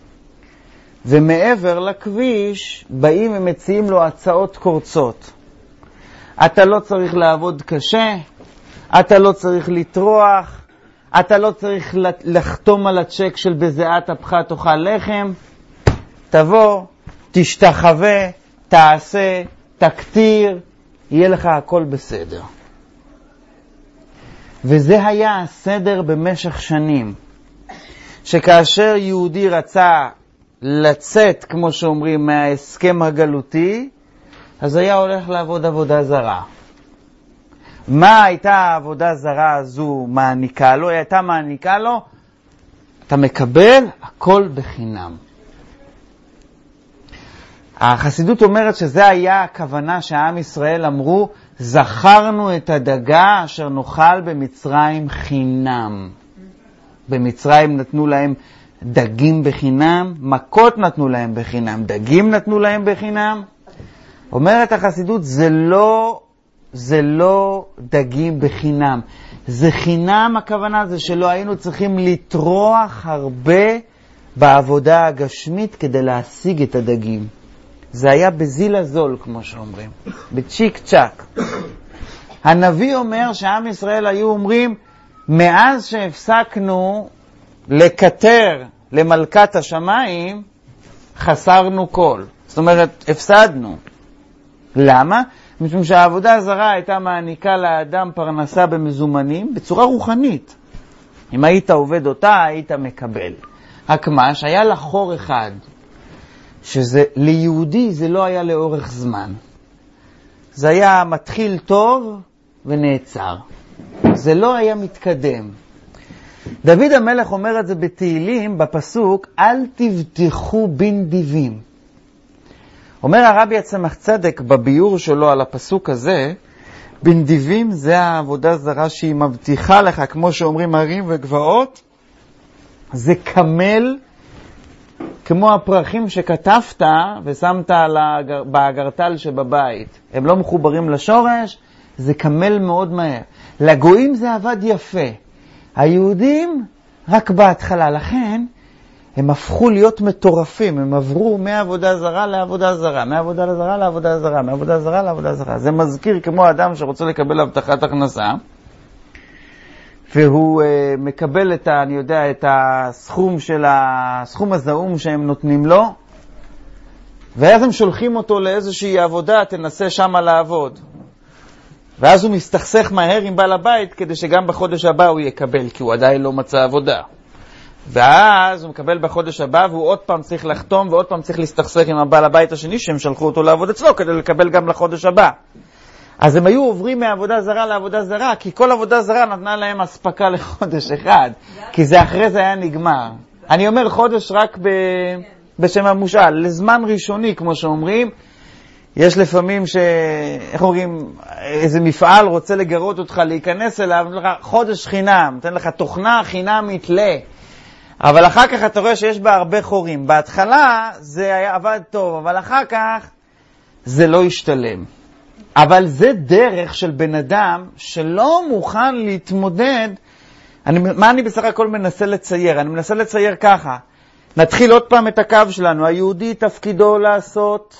ומעבר לכביש באים ומציעים לו הצעות קורצות. אתה לא צריך לעבוד קשה, אתה לא צריך לטרוח, אתה לא צריך לחתום על הצ'ק של בזיעת אפך תאכל לחם. תבוא, תשתחווה, תעשה, תקטיר, יהיה לך הכל בסדר. וזה היה הסדר במשך שנים, שכאשר יהודי רצה לצאת, כמו שאומרים, מההסכם הגלותי, אז היה הולך לעבוד עבודה זרה. מה הייתה העבודה זרה הזו מעניקה לו? היא הייתה מעניקה לו, אתה מקבל הכל בחינם. החסידות אומרת שזה היה הכוונה שהעם ישראל אמרו, זכרנו את הדגה אשר נאכל במצרים חינם. במצרים נתנו להם דגים בחינם, מכות נתנו להם בחינם, דגים נתנו להם בחינם. אומרת החסידות, זה לא, זה לא דגים בחינם. זה חינם, הכוונה זה שלא היינו צריכים לטרוח הרבה בעבודה הגשמית כדי להשיג את הדגים. זה היה בזיל הזול, כמו שאומרים, בצ'יק צ'ק. הנביא אומר שעם ישראל היו אומרים, מאז שהפסקנו לקטר למלכת השמיים, חסרנו כל. זאת אומרת, הפסדנו. למה? משום שהעבודה הזרה הייתה מעניקה לאדם פרנסה במזומנים בצורה רוחנית. אם היית עובד אותה, היית מקבל. הקמש היה לה חור אחד, שזה ליהודי זה לא היה לאורך זמן. זה היה מתחיל טוב ונעצר. זה לא היה מתקדם. דוד המלך אומר את זה בתהילים בפסוק, אל תבטחו בנדיבים. אומר הרבי הצמח צדק בביור שלו על הפסוק הזה, בנדיבים זה העבודה זרה שהיא מבטיחה לך, כמו שאומרים הרים וגבעות, זה כמל, כמו הפרחים שכתבת ושמת באגרטל שבבית. הם לא מחוברים לשורש, זה כמל מאוד מהר. לגויים זה עבד יפה. היהודים רק בהתחלה, לכן הם הפכו להיות מטורפים, הם עברו מעבודה זרה לעבודה זרה, מעבודה זרה לעבודה זרה, מעבודה זרה לעבודה זרה. זה מזכיר כמו אדם שרוצה לקבל הבטחת הכנסה, והוא uh, מקבל את ה, אני יודע, את הסכום של הסכום הזעום שהם נותנים לו, ואז הם שולחים אותו לאיזושהי עבודה, תנסה שמה לעבוד. ואז הוא מסתכסך מהר עם בעל הבית, כדי שגם בחודש הבא הוא יקבל, כי הוא עדיין לא מצא עבודה. ואז הוא מקבל בחודש הבא, והוא עוד פעם צריך לחתום, ועוד פעם צריך להסתכסך עם הבעל הבית השני, שהם שלחו אותו לעבוד אצלו, כדי לקבל גם לחודש הבא. אז הם היו עוברים מעבודה זרה לעבודה זרה, כי כל עבודה זרה נתנה להם הספקה לחודש אחד, כי זה אחרי זה היה נגמר. אני אומר חודש רק ב... בשם המושל, לזמן ראשוני, כמו שאומרים. יש לפעמים ש... איך אומרים, איזה מפעל רוצה לגרות אותך להיכנס אליו, נותן לך חודש חינם, נותן לך תוכנה חינם מתלה. אבל אחר כך אתה רואה שיש בה הרבה חורים. בהתחלה זה היה עבד טוב, אבל אחר כך זה לא השתלם. אבל זה דרך של בן אדם שלא מוכן להתמודד. אני, מה אני בסך הכל מנסה לצייר? אני מנסה לצייר ככה. נתחיל עוד פעם את הקו שלנו. היהודי תפקידו לעשות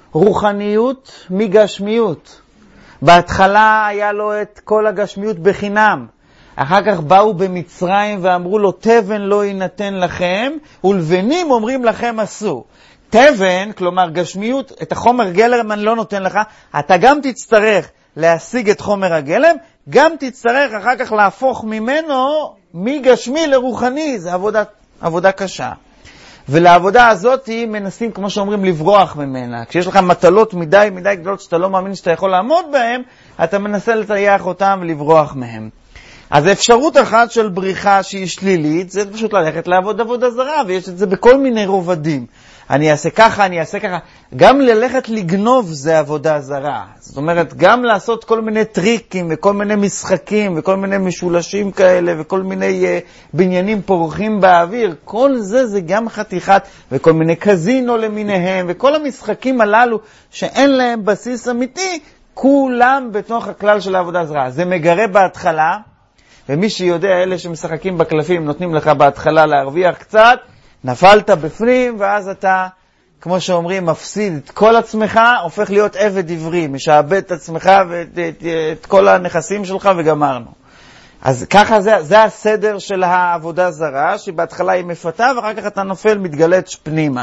רוחניות מגשמיות. בהתחלה היה לו את כל הגשמיות בחינם. אחר כך באו במצרים ואמרו לו, תבן לא יינתן לכם, ולבנים אומרים לכם עשו. תבן, כלומר גשמיות, את החומר גלם אני לא נותן לך, אתה גם תצטרך להשיג את חומר הגלם, גם תצטרך אחר כך להפוך ממנו מגשמי לרוחני, זה עבודה, עבודה קשה. ולעבודה הזאת מנסים, כמו שאומרים, לברוח ממנה. כשיש לך מטלות מדי מדי גדולות שאתה לא מאמין שאתה יכול לעמוד בהן, אתה מנסה לטייח אותם ולברוח מהם. אז האפשרות אחת של בריחה שהיא שלילית, זה פשוט ללכת לעבוד עבודה זרה, ויש את זה בכל מיני רובדים. אני אעשה ככה, אני אעשה ככה. גם ללכת לגנוב זה עבודה זרה. זאת אומרת, גם לעשות כל מיני טריקים וכל מיני משחקים וכל מיני משולשים כאלה וכל מיני uh, בניינים פורחים באוויר, כל זה זה גם חתיכת, וכל מיני קזינו למיניהם, וכל המשחקים הללו שאין להם בסיס אמיתי, כולם בתוך הכלל של העבודה זרה. זה מגרה בהתחלה, ומי שיודע, אלה שמשחקים בקלפים נותנים לך בהתחלה להרוויח קצת, נפלת בפנים, ואז אתה, כמו שאומרים, מפסיד את כל עצמך, הופך להיות עבד עברי, משעבד את עצמך ואת את, את כל הנכסים שלך וגמרנו. אז ככה זה, זה הסדר של העבודה זרה, שבהתחלה היא מפתה, ואחר כך אתה נופל, מתגלץ פנימה.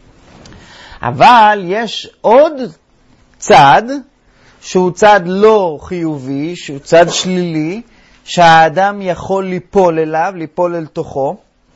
אבל יש עוד צד, שהוא צד לא חיובי, שהוא צד שלילי, שהאדם יכול ליפול אליו, ליפול אל תוכו,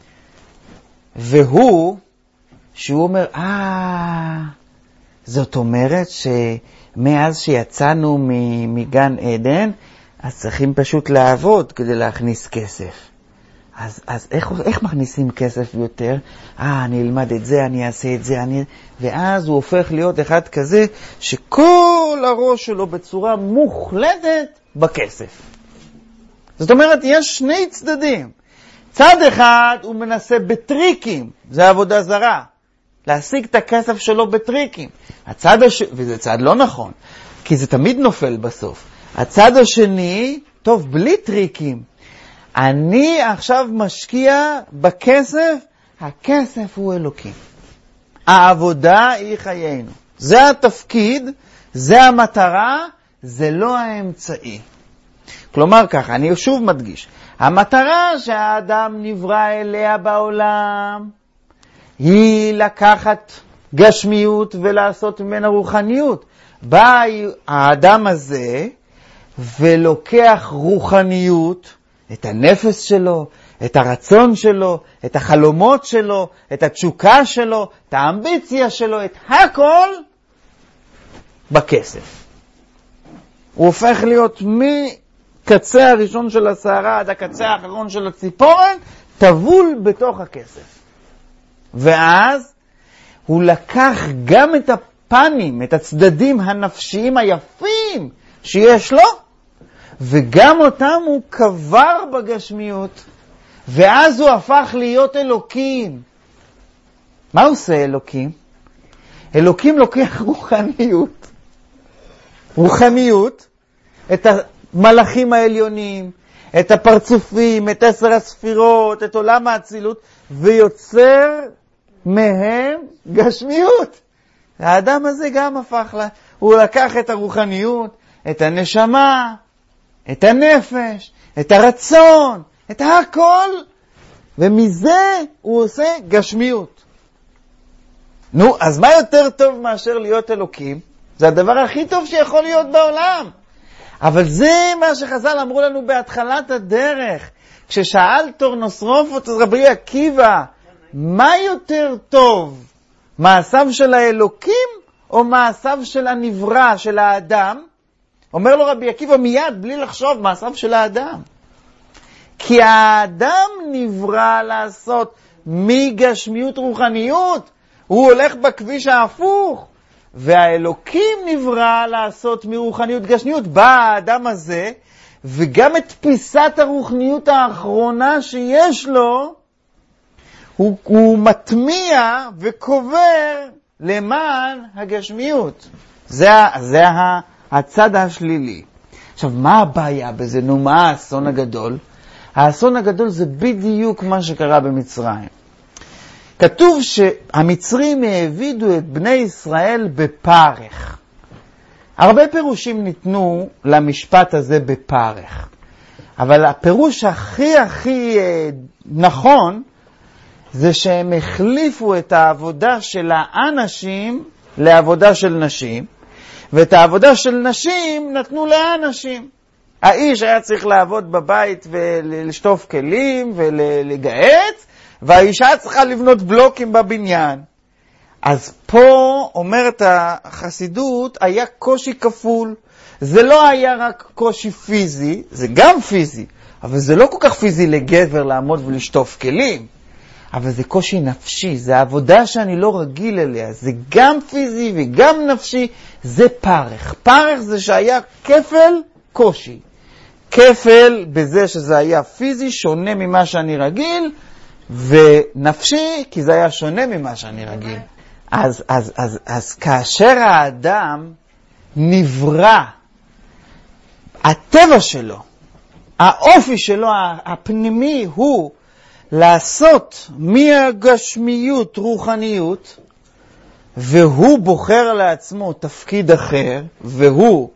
והוא, שהוא אומר, אה, זאת אומרת שמאז שיצאנו מגן עדן, אז צריכים פשוט לעבוד כדי להכניס כסף. אז, אז איך, איך מכניסים כסף יותר? אה, אני אלמד את זה, אני אעשה את זה, אני... ואז הוא הופך להיות אחד כזה, שכל הראש שלו בצורה מוחלטת בכסף. זאת אומרת, יש שני צדדים. צד אחד הוא מנסה בטריקים, זה עבודה זרה, להשיג את הכסף שלו בטריקים. הצד הש... וזה צד לא נכון, כי זה תמיד נופל בסוף. הצד השני, טוב, בלי טריקים. אני עכשיו משקיע בכסף, הכסף הוא אלוקים. העבודה היא חיינו. זה התפקיד, זה המטרה, זה לא האמצעי. כלומר ככה, אני שוב מדגיש, המטרה שהאדם נברא אליה בעולם היא לקחת גשמיות ולעשות ממנה רוחניות. בא האדם הזה ולוקח רוחניות, את הנפש שלו, את הרצון שלו, את החלומות שלו, את התשוקה שלו, את האמביציה שלו, את הכל בכסף. הוא הופך להיות מקצה הראשון של השערה עד הקצה האחרון של הציפורן, טבול בתוך הכסף. ואז הוא לקח גם את הפנים, את הצדדים הנפשיים היפים שיש לו, וגם אותם הוא קבר בגשמיות, ואז הוא הפך להיות אלוקים. מה עושה אלוקים? אלוקים לוקח רוחניות, רוחניות, את המלאכים העליונים, את הפרצופים, את עשר הספירות, את עולם האצילות, ויוצר מהם גשמיות. האדם הזה גם הפך לה, הוא לקח את הרוחניות, את הנשמה, את הנפש, את הרצון, את הכל, ומזה הוא עושה גשמיות. נו, אז מה יותר טוב מאשר להיות אלוקים? זה הדבר הכי טוב שיכול להיות בעולם. אבל זה מה שחז"ל אמרו לנו בהתחלת הדרך. כששאל טורנוסרופוס רבי עקיבא, מה יותר טוב? מעשיו של האלוקים או מעשיו של הנברא, של האדם? אומר לו רבי עקיבא מיד, בלי לחשוב, מעשיו של האדם. כי האדם נברא לעשות מגשמיות רוחניות, הוא הולך בכביש ההפוך, והאלוקים נברא לעשות מרוחניות גשמיות. בא האדם הזה, וגם את פיסת הרוחניות האחרונה שיש לו, הוא, הוא מטמיע וקובר למען הגשמיות. זה, זה הצד השלילי. עכשיו, מה הבעיה בזה? נו, מה האסון הגדול? האסון הגדול זה בדיוק מה שקרה במצרים. כתוב שהמצרים העבידו את בני ישראל בפרך. הרבה פירושים ניתנו למשפט הזה בפרך. אבל הפירוש הכי הכי נכון זה שהם החליפו את העבודה של האנשים לעבודה של נשים, ואת העבודה של נשים נתנו לאנשים. האיש היה צריך לעבוד בבית ולשטוף כלים ולגהץ, והאישה צריכה לבנות בלוקים בבניין. אז פה אומרת החסידות, היה קושי כפול. זה לא היה רק קושי פיזי, זה גם פיזי, אבל זה לא כל כך פיזי לגבר לעמוד ולשטוף כלים. אבל זה קושי נפשי, זה עבודה שאני לא רגיל אליה, זה גם פיזי וגם נפשי, זה פרך. פרך זה שהיה כפל קושי. כפל בזה שזה היה פיזי, שונה ממה שאני רגיל, ונפשי, כי זה היה שונה ממה שאני רגיל. אז, אז, אז, אז כאשר האדם נברא, הטבע שלו, האופי שלו, הפנימי הוא לעשות מהגשמיות רוחניות, והוא בוחר לעצמו תפקיד אחר, והוא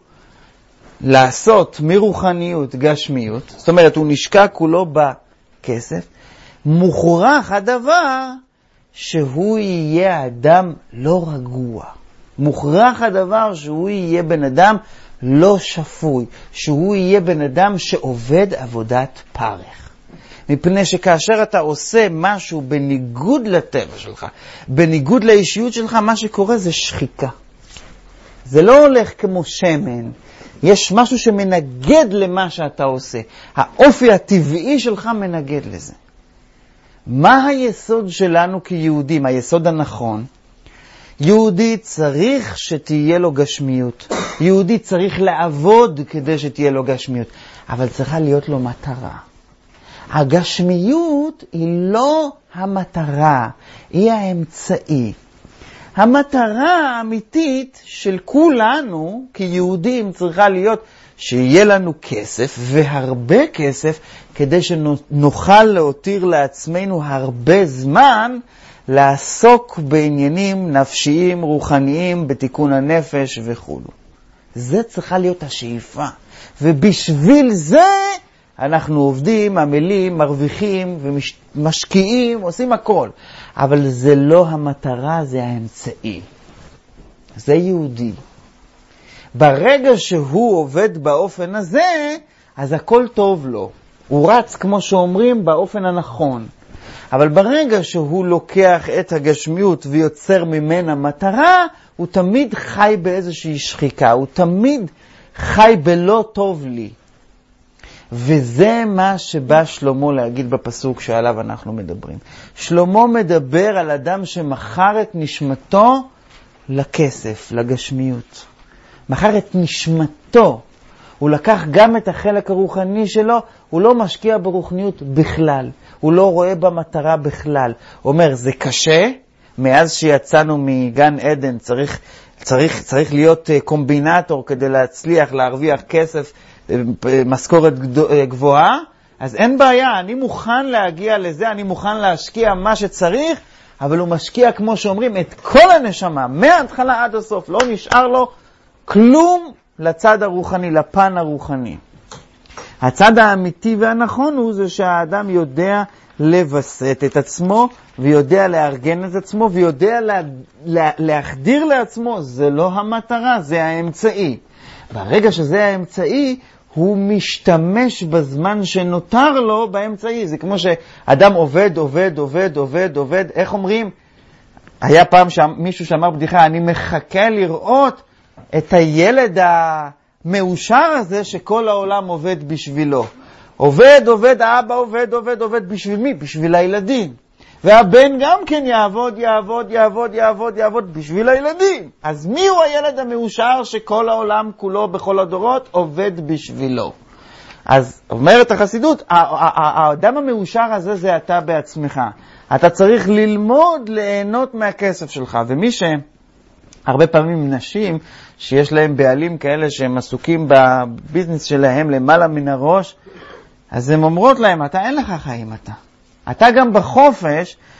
לעשות מרוחניות גשמיות, זאת אומרת הוא נשקע כולו בכסף, מוכרח הדבר שהוא יהיה אדם לא רגוע. מוכרח הדבר שהוא יהיה בן אדם לא שפוי, שהוא יהיה בן אדם שעובד עבודת פרך. מפני שכאשר אתה עושה משהו בניגוד לטבע שלך, בניגוד לאישיות שלך, מה שקורה זה שחיקה. זה לא הולך כמו שמן. יש משהו שמנגד למה שאתה עושה. האופי הטבעי שלך מנגד לזה. מה היסוד שלנו כיהודים? היסוד הנכון. יהודי צריך שתהיה לו גשמיות. יהודי צריך לעבוד כדי שתהיה לו גשמיות. אבל צריכה להיות לו מטרה. הגשמיות היא לא המטרה, היא האמצעי. המטרה האמיתית של כולנו כיהודים צריכה להיות שיהיה לנו כסף והרבה כסף כדי שנוכל להותיר לעצמנו הרבה זמן לעסוק בעניינים נפשיים, רוחניים, בתיקון הנפש וכו'. זה צריכה להיות השאיפה. ובשביל זה אנחנו עובדים, עמלים, מרוויחים ומשקיעים, עושים הכל. אבל זה לא המטרה, זה האמצעי. זה יהודי. ברגע שהוא עובד באופן הזה, אז הכל טוב לו. הוא רץ, כמו שאומרים, באופן הנכון. אבל ברגע שהוא לוקח את הגשמיות ויוצר ממנה מטרה, הוא תמיד חי באיזושהי שחיקה. הוא תמיד חי בלא טוב לי. וזה מה שבא שלמה להגיד בפסוק שעליו אנחנו מדברים. שלמה מדבר על אדם שמכר את נשמתו לכסף, לגשמיות. מכר את נשמתו. הוא לקח גם את החלק הרוחני שלו, הוא לא משקיע ברוחניות בכלל. הוא לא רואה במטרה בכלל. הוא אומר, זה קשה, מאז שיצאנו מגן עדן צריך, צריך, צריך להיות קומבינטור כדי להצליח, להרוויח כסף, משכורת גבוהה, אז אין בעיה, אני מוכן להגיע לזה, אני מוכן להשקיע מה שצריך, אבל הוא משקיע, כמו שאומרים, את כל הנשמה, מההתחלה עד הסוף, לא נשאר לו כלום לצד הרוחני, לפן הרוחני. הצד האמיתי והנכון הוא זה שהאדם יודע לבסט את עצמו, ויודע לארגן את עצמו, ויודע לה, לה, להחדיר לעצמו, זה לא המטרה, זה האמצעי. ברגע שזה האמצעי, הוא משתמש בזמן שנותר לו באמצעי. זה כמו שאדם עובד, עובד, עובד, עובד, עובד. איך אומרים? היה פעם מישהו שאמר בדיחה, אני מחכה לראות את הילד המאושר הזה שכל העולם עובד בשבילו. עובד, עובד, האבא עובד, עובד, עובד בשביל מי? בשביל הילדים. והבן גם כן יעבוד, יעבוד, יעבוד, יעבוד, יעבוד בשביל הילדים. אז מי הוא הילד המאושר שכל העולם כולו בכל הדורות עובד בשבילו? אז אומרת החסידות, האדם המאושר הזה זה אתה בעצמך. אתה צריך ללמוד ליהנות מהכסף שלך. ומי שהרבה פעמים נשים שיש להם בעלים כאלה שהם עסוקים בביזנס שלהם למעלה מן הראש, אז הן אומרות להם, אתה אין לך חיים אתה. אתה גם בחופש,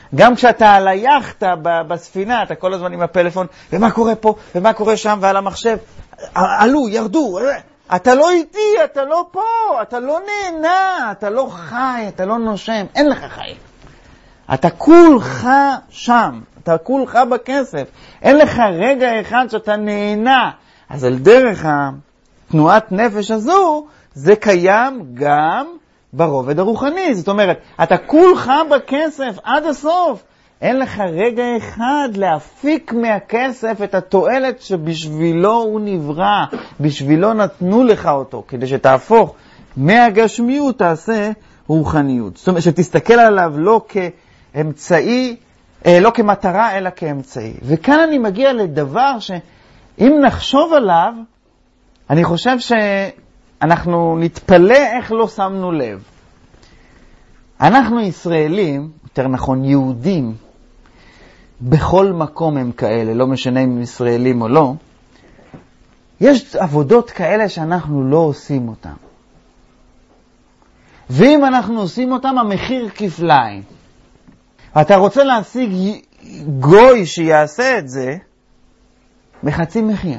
גם כשאתה על היאכטה בספינה, אתה כל הזמן עם הפלאפון, ומה קורה פה, ומה קורה שם, ועל המחשב, עלו, ירדו, אתה לא איתי, אתה לא פה, אתה לא נהנה, אתה לא חי, אתה לא נושם, אין לך חיים. אתה כולך שם, אתה כולך בכסף, אין לך רגע אחד שאתה נהנה. אז על דרך התנועת נפש הזו, זה קיים גם ברובד הרוחני. זאת אומרת, אתה כולך בכסף עד הסוף, אין לך רגע אחד להפיק מהכסף את התועלת שבשבילו הוא נברא, בשבילו נתנו לך אותו, כדי שתהפוך מהגשמיות תעשה רוחניות. זאת אומרת, שתסתכל עליו לא כאמצעי, לא כמטרה, אלא כאמצעי. וכאן אני מגיע לדבר שאם נחשוב עליו, אני חושב שאנחנו נתפלא איך לא שמנו לב. אנחנו ישראלים, יותר נכון יהודים, בכל מקום הם כאלה, לא משנה אם ישראלים או לא, יש עבודות כאלה שאנחנו לא עושים אותם. ואם אנחנו עושים אותם, המחיר כפליים. אתה רוצה להשיג גוי שיעשה את זה, בחצי מחיר.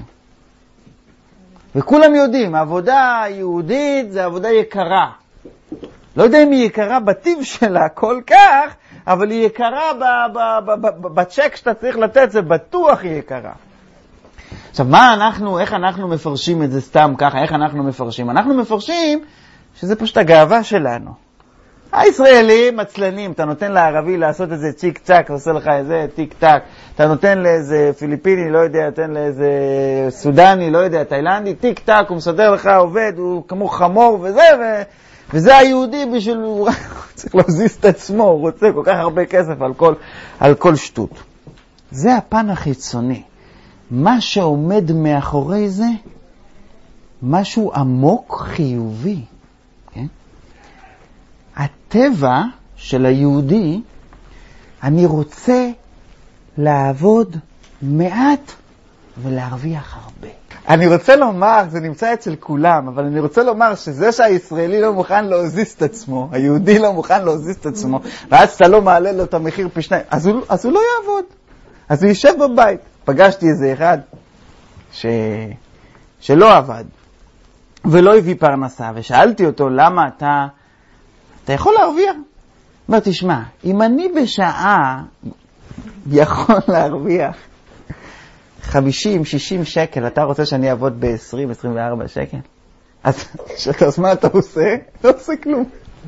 וכולם יודעים, עבודה יהודית זה עבודה יקרה. לא יודע אם היא יקרה בטיב שלה כל כך, אבל היא יקרה בצ'ק שאתה צריך לתת, זה בטוח היא יקרה. עכשיו, מה אנחנו, איך אנחנו מפרשים את זה סתם ככה, איך אנחנו מפרשים? אנחנו מפרשים שזה פשוט הגאווה שלנו. הישראלים מצלנים, אתה נותן לערבי לעשות איזה צ'יק צ'ק, עושה לך איזה טיק טק, אתה נותן לאיזה פיליפיני, לא יודע, נותן לאיזה סודני, לא יודע, תאילנדי, טיק טק, הוא מסדר לך, עובד, הוא כמו חמור וזה, ו... וזה היהודי בשביל, הוא צריך להזיז את עצמו, הוא רוצה כל כך הרבה כסף על כל, על כל שטות. זה הפן החיצוני. מה שעומד מאחורי זה, משהו עמוק חיובי. כן? הטבע של היהודי, אני רוצה לעבוד מעט ולהרוויח הרבה. אני רוצה לומר, זה נמצא אצל כולם, אבל אני רוצה לומר שזה שהישראלי לא מוכן להוזיז את עצמו, היהודי לא מוכן להוזיז את עצמו, ואז אתה לא מעלה לו את המחיר פי שניים, אז הוא, אז הוא לא יעבוד. אז הוא יישב בבית. פגשתי איזה אחד ש... שלא עבד, ולא הביא פרנסה, ושאלתי אותו, למה אתה, אתה יכול להרוויח? אומר, תשמע, אם אני בשעה יכול להרוויח חמישים שישים שקל, אתה רוצה שאני אעבוד ב-עשרים עשרים וארבע שקל? אז שאתה מה אתה עושה? לא עושה כלום.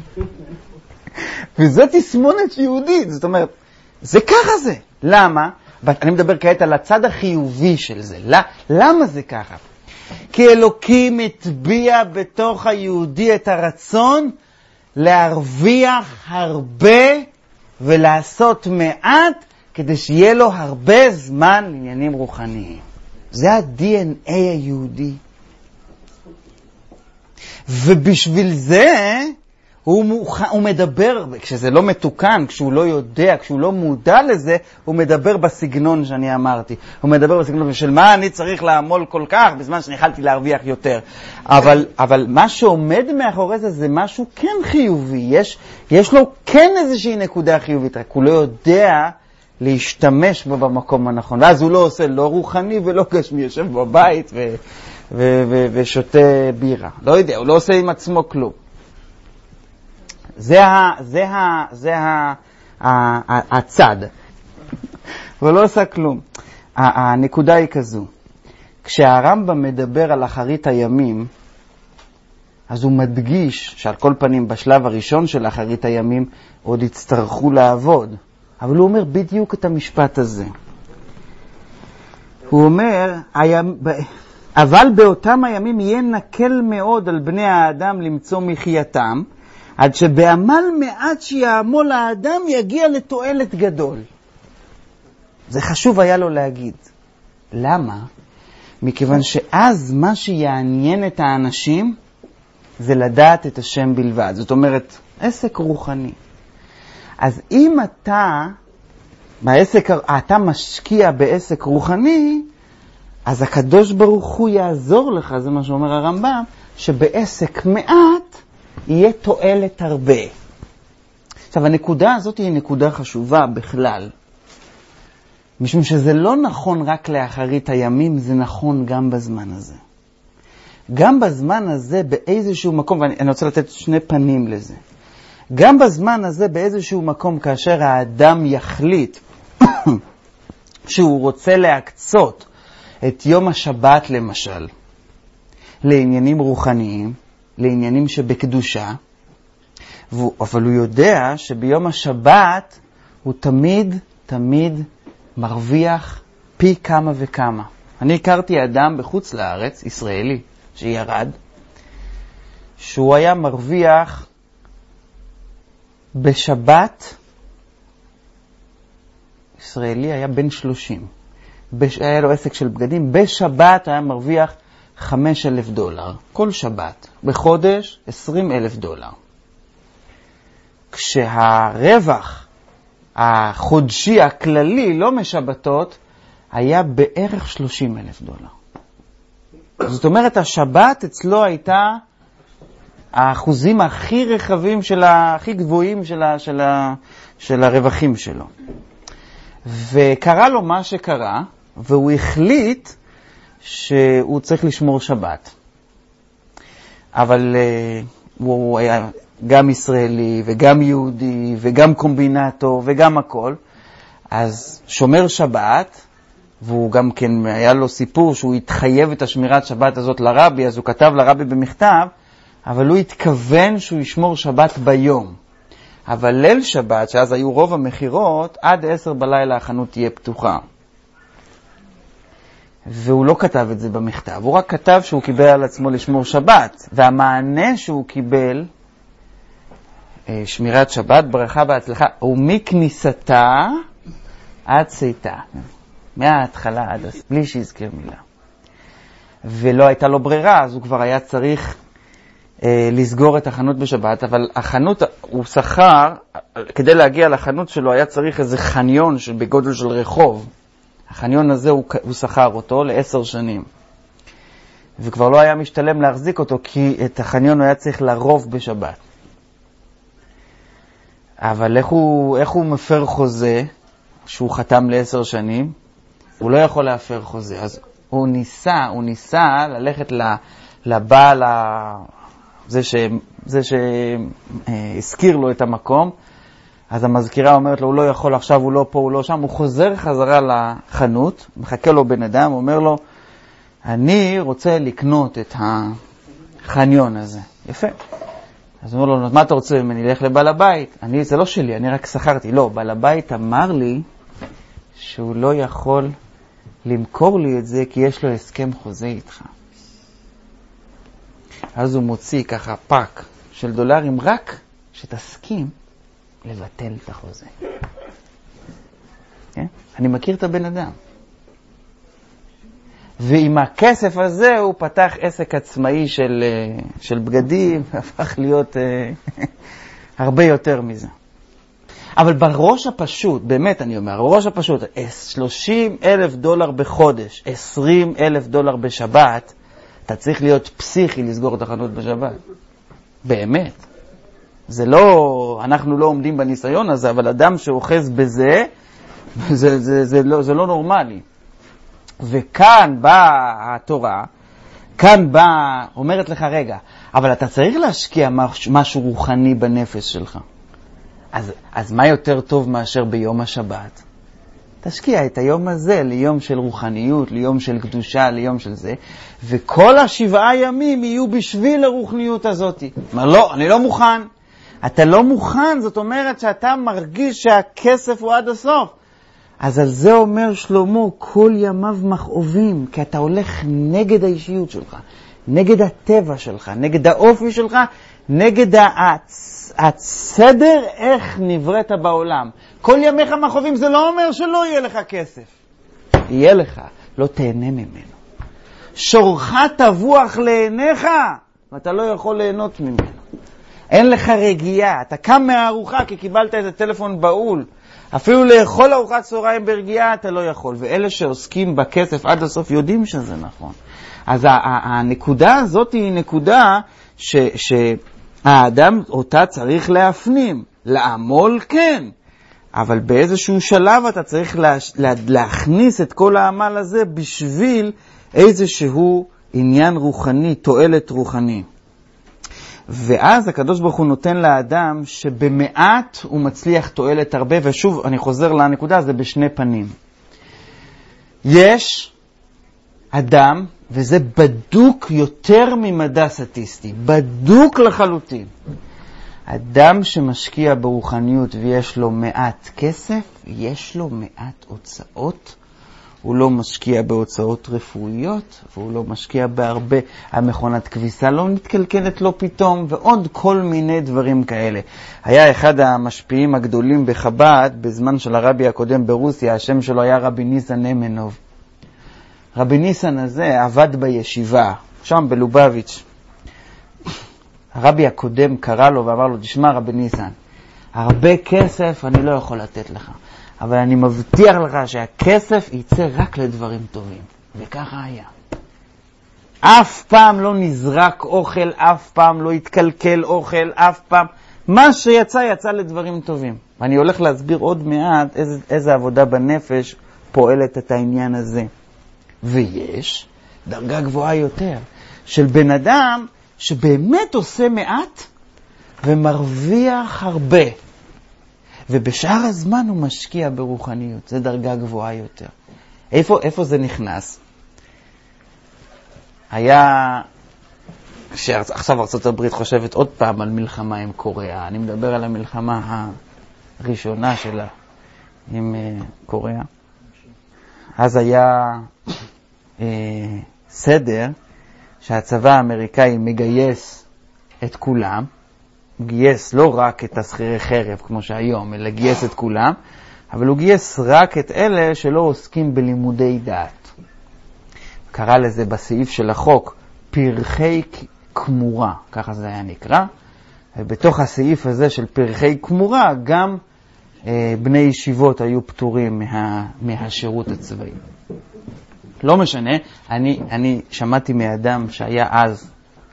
וזה תסמונת יהודית, זאת אומרת, זה ככה זה. למה? אני מדבר כעת על הצד החיובי של זה. למה זה ככה? כי אלוקים הטביע בתוך היהודי את הרצון להרוויח הרבה ולעשות מעט, כדי שיהיה לו הרבה זמן לעניינים רוחניים. זה ה-די אן איי היהודי. ובשביל זה הוא, מוכ... הוא מדבר, כשזה לא מתוקן, כשהוא לא יודע, כשהוא לא מודע לזה, הוא מדבר בסגנון שאני אמרתי. הוא מדבר בסגנון של מה אני צריך לעמול כל כך, בזמן שאני יכלתי להרוויח יותר. אבל, אבל מה שעומד מאחורי זה, זה משהו כן חיובי. יש, יש לו כן איזושהי נקודה חיובית, רק הוא לא יודע להשתמש בו במקום הנכון. ואז הוא לא עושה לא רוחני ולא גשמי, יושב בבית ו- ו- ו- ושותה בירה. לא יודע, הוא לא עושה עם עצמו כלום. זה ה, זה ה, זה ה, ה, ה, הצד. הוא לא עושה כלום. הנקודה היא כזו. כשהרמב"ם מדבר על אחרית הימים, אז הוא מדגיש שעל כל פנים בשלב הראשון של אחרית הימים עוד יצטרכו לעבוד. אבל הוא אומר בדיוק את המשפט הזה. הוא אומר, אבל באותם הימים יהיה נקל מאוד על בני האדם למצוא מחייתם, עד שבעמל מעט שיעמול האדם יגיע לתועלת גדול. זה חשוב היה לו להגיד. למה? מכיוון שאז מה שיעניין את האנשים זה לדעת את השם בלבד. זאת אומרת, עסק רוחני. אז אם אתה, בעסק, אתה משקיע בעסק רוחני, אז הקדוש ברוך הוא יעזור לך, זה מה שאומר הרמב"ם, שבעסק מעט יהיה תועלת הרבה. עכשיו, הנקודה הזאת היא נקודה חשובה בכלל. משום שזה לא נכון רק לאחרית הימים, זה נכון גם בזמן הזה. גם בזמן הזה באיזשהו מקום, ואני רוצה לתת שני פנים לזה. גם בזמן הזה באיזשהו מקום, כאשר האדם יחליט שהוא רוצה להקצות את יום השבת למשל, לעניינים רוחניים, לעניינים שבקדושה, אבל הוא יודע שביום השבת הוא תמיד, תמיד מרוויח פי כמה וכמה. אני הכרתי אדם בחוץ לארץ, ישראלי, שירד, שהוא היה מרוויח בשבת, ישראלי היה בן שלושים, בש... היה לו עסק של בגדים, בשבת היה מרוויח חמש אלף דולר, כל שבת, בחודש עשרים אלף דולר. כשהרווח החודשי הכללי, לא משבתות, היה בערך שלושים אלף דולר. זאת אומרת, השבת אצלו הייתה האחוזים הכי רחבים, של ה... הכי גבוהים של, ה... של, ה... של הרווחים שלו. וקרה לו מה שקרה, והוא החליט שהוא צריך לשמור שבת. אבל uh, הוא היה גם ישראלי וגם יהודי וגם קומבינטור וגם הכל. אז שומר שבת, והוא גם כן, היה לו סיפור שהוא התחייב את השמירת שבת הזאת לרבי, אז הוא כתב לרבי במכתב, אבל הוא התכוון שהוא ישמור שבת ביום. אבל ליל שבת, שאז היו רוב המחירות, עד עשר בלילה החנות תהיה פתוחה. והוא לא כתב את זה במכתב, הוא רק כתב שהוא קיבל על עצמו לשמור שבת, והמענה שהוא קיבל, שמירת שבת, ברכה בהצלחה, הוא מכניסתה עד צאתה, מההתחלה עד הסוף, בלי שיזכר מילה. ולא הייתה לו ברירה, אז הוא כבר היה צריך אה, לסגור את החנות בשבת, אבל החנות, הוא שכר, כדי להגיע לחנות שלו היה צריך איזה חניון של, בגודל של רחוב. החניון הזה הוא, הוא שכר אותו לעשר שנים. וכבר לא היה משתלם להחזיק אותו, כי את החניון הוא היה צריך לרוב בשבת. אבל איך הוא, איך הוא מפר חוזה שהוא חתם לעשר שנים? הוא לא יכול להפר חוזה. אז הוא ניסה, הוא ניסה ללכת לבעל, זה ש, זה שהזכיר לו את המקום. אז המזכירה אומרת לו, הוא לא יכול, עכשיו הוא לא פה, הוא לא שם. הוא חוזר חזרה לחנות, מחכה לו בן אדם, אומר לו, אני רוצה לקנות את החניון הזה. יפה. אז הוא אומר לו, מה אתה רוצה? אם אני אלך לבעל הבית. אני, זה לא שלי, אני רק שכרתי. לא, בעל הבית אמר לי שהוא לא יכול למכור לי את זה, כי יש לו הסכם חוזה איתך. אז הוא מוציא ככה פאק של דולרים, רק שתסכים לבטל את החוזה. כן? אני מכיר את הבן אדם. ועם הכסף הזה הוא פתח עסק עצמאי של, של בגדים, והפך להיות הרבה יותר מזה. אבל בראש הפשוט, באמת אני אומר, בראש הפשוט, שלושים אלף דולר בחודש, עשרים אלף דולר בשבת, אתה צריך להיות פסיכי לסגור את החנות בשבת. באמת. זה לא, אנחנו לא עומדים בניסיון הזה, אבל אדם שאוחז בזה, זה, זה, זה, לא, זה לא נורמלי. וכאן באה התורה, כאן באה, אומרת לך, רגע, אבל אתה צריך להשקיע משהו, משהו רוחני בנפש שלך. אז, אז מה יותר טוב מאשר ביום השבת? תשקיע את היום הזה ליום של רוחניות, ליום של קדושה, ליום של זה, וכל השבעה ימים יהיו בשביל הרוחניות הזאת. אומר, לא, אני לא מוכן. אתה לא מוכן, זאת אומרת שאתה מרגיש שהכסף הוא עד הסוף. אז על זה אומר שלמה, כל ימיו מכאובים, כי אתה הולך נגד האישיות שלך, נגד הטבע שלך, נגד האופי שלך, נגד הצ... הצדר איך נבראת בעולם. כל ימיך מכאובים, זה לא אומר שלא יהיה לך כסף. יהיה לך, לא תהנה ממנו. שורך תבוח לעיניך, ואתה לא יכול ליהנות ממנו. אין לך רגיעה, אתה קם מהארוחה כי קיבלת איזה טלפון בעול. אפילו לאכול ארוחת צהריים ברגיעה אתה לא יכול. ואלה שעוסקים בכסף עד הסוף יודעים שזה נכון. אז הנקודה הזאת היא נקודה ש, שהאדם אותה צריך להפנים. לעמול כן, אבל באיזשהו שלב אתה צריך לה, לה, להכניס את כל העמל הזה בשביל איזשהו עניין רוחני, תועלת רוחני. ואז הקדוש ברוך הוא נותן לאדם שבמעט הוא מצליח תועלת הרבה, ושוב אני חוזר לנקודה, זה בשני פנים. יש אדם, וזה בדוק יותר ממדע סטטיסטי, בדוק לחלוטין. אדם שמשקיע ברוחניות ויש לו מעט כסף, יש לו מעט הוצאות, הוא לא משקיע בהוצאות רפואיות, והוא לא משקיע בהרבה, המכונת כביסה לא מתקלקלת לו פתאום, ועוד כל מיני דברים כאלה. היה אחד המשפיעים הגדולים בחב"ד, בזמן של הרבי הקודם ברוסיה, השם שלו היה רבי ניסן נמנוב. רבי ניסן הזה עבד בישיבה, שם בלובביץ'. הרבי הקודם קרא לו ואמר לו, תשמע רבי ניסן, הרבה כסף אני לא יכול לתת לך, אבל אני מבטיח לך שהכסף יצא רק לדברים טובים. וככה היה. אף פעם לא נזרק אוכל, אף פעם לא התקלקל אוכל, אף פעם. מה שיצא, יצא לדברים טובים. ואני הולך להסביר עוד מעט איזה, איזה עבודה בנפש פועלת את העניין הזה. ויש דרגה גבוהה יותר של בן אדם שבאמת עושה מעט ומרוויח הרבה. ובשאר הזמן הוא משקיע ברוחניות. זה דרגה גבוהה יותר. איפה, איפה זה נכנס? היה, עכשיו ארצות הברית חושבת עוד פעם על מלחמה עם קוריאה. אני מדבר על המלחמה הראשונה שלה עם uh, קוריאה. אז היה uh, סדר שהצבא האמריקאי מגייס את כולם, גייס לא רק את השכירי חרב כמו שהיום, אלא גייס את כולם, אבל הוא גייס רק את אלה שלא עוסקים בלימודי דעת. קרא לזה בסעיף של החוק פרחי כמורה, ככה זה היה נקרא. ובתוך הסעיף הזה של פרחי כמורה גם אה, בני ישיבות היו פטורים מה, מהשירות הצבאי. לא משנה, אני, אני שמעתי מאדם שהיה אז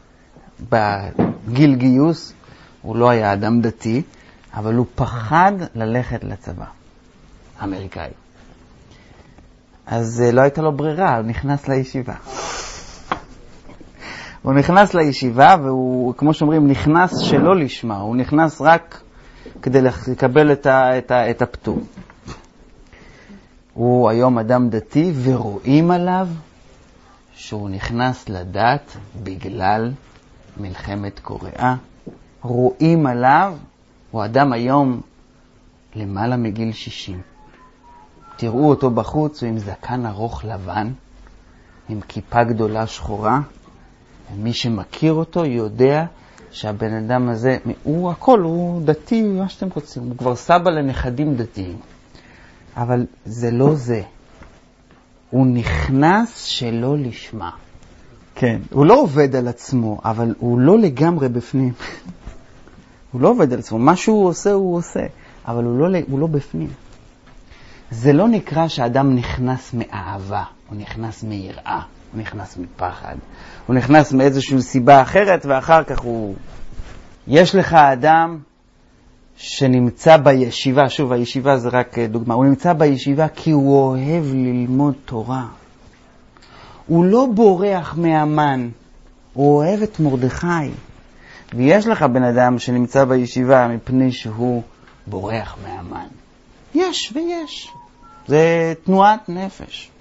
בגיל גיוס, הוא לא היה אדם דתי, אבל הוא פחד ללכת לצבא, אמריקאי. אז לא הייתה לו ברירה, הוא נכנס לישיבה. הוא נכנס לישיבה, והוא, כמו שאומרים, נכנס שלא לשמה, הוא נכנס רק כדי לקבל את, ה, את, ה, את הפטור. הוא היום אדם דתי, ורואים עליו שהוא נכנס לדת בגלל מלחמת קוריאה. רואים עליו, הוא אדם היום למעלה מגיל שישים. תראו אותו בחוץ, הוא עם זקן ארוך לבן, עם כיפה גדולה שחורה, ומי שמכיר אותו יודע שהבן אדם הזה, הוא הכל, הוא דתי, מה שאתם רוצים, הוא כבר סבא לנכדים דתיים. אבל זה לא זה. הוא נכנס שלא לשמה. כן, הוא לא עובד על עצמו, אבל הוא לא לגמרי בפנים. הוא לא עובד על עצמו, מה שהוא עושה הוא עושה, אבל הוא לא, הוא לא בפנים. זה לא נקרא שאדם נכנס מאהבה, הוא נכנס מיראה, הוא נכנס מפחד, הוא נכנס מאיזושהי סיבה אחרת, ואחר כך הוא... יש לך אדם שנמצא בישיבה, שוב, הישיבה זה רק דוגמה, הוא נמצא בישיבה כי הוא אוהב ללמוד תורה. הוא לא בורח מהמן, הוא אוהב את מרדכי. ויש לך בן אדם שנמצא בישיבה מפני שהוא בורח מהמן. יש ויש. זה תנועת נפש.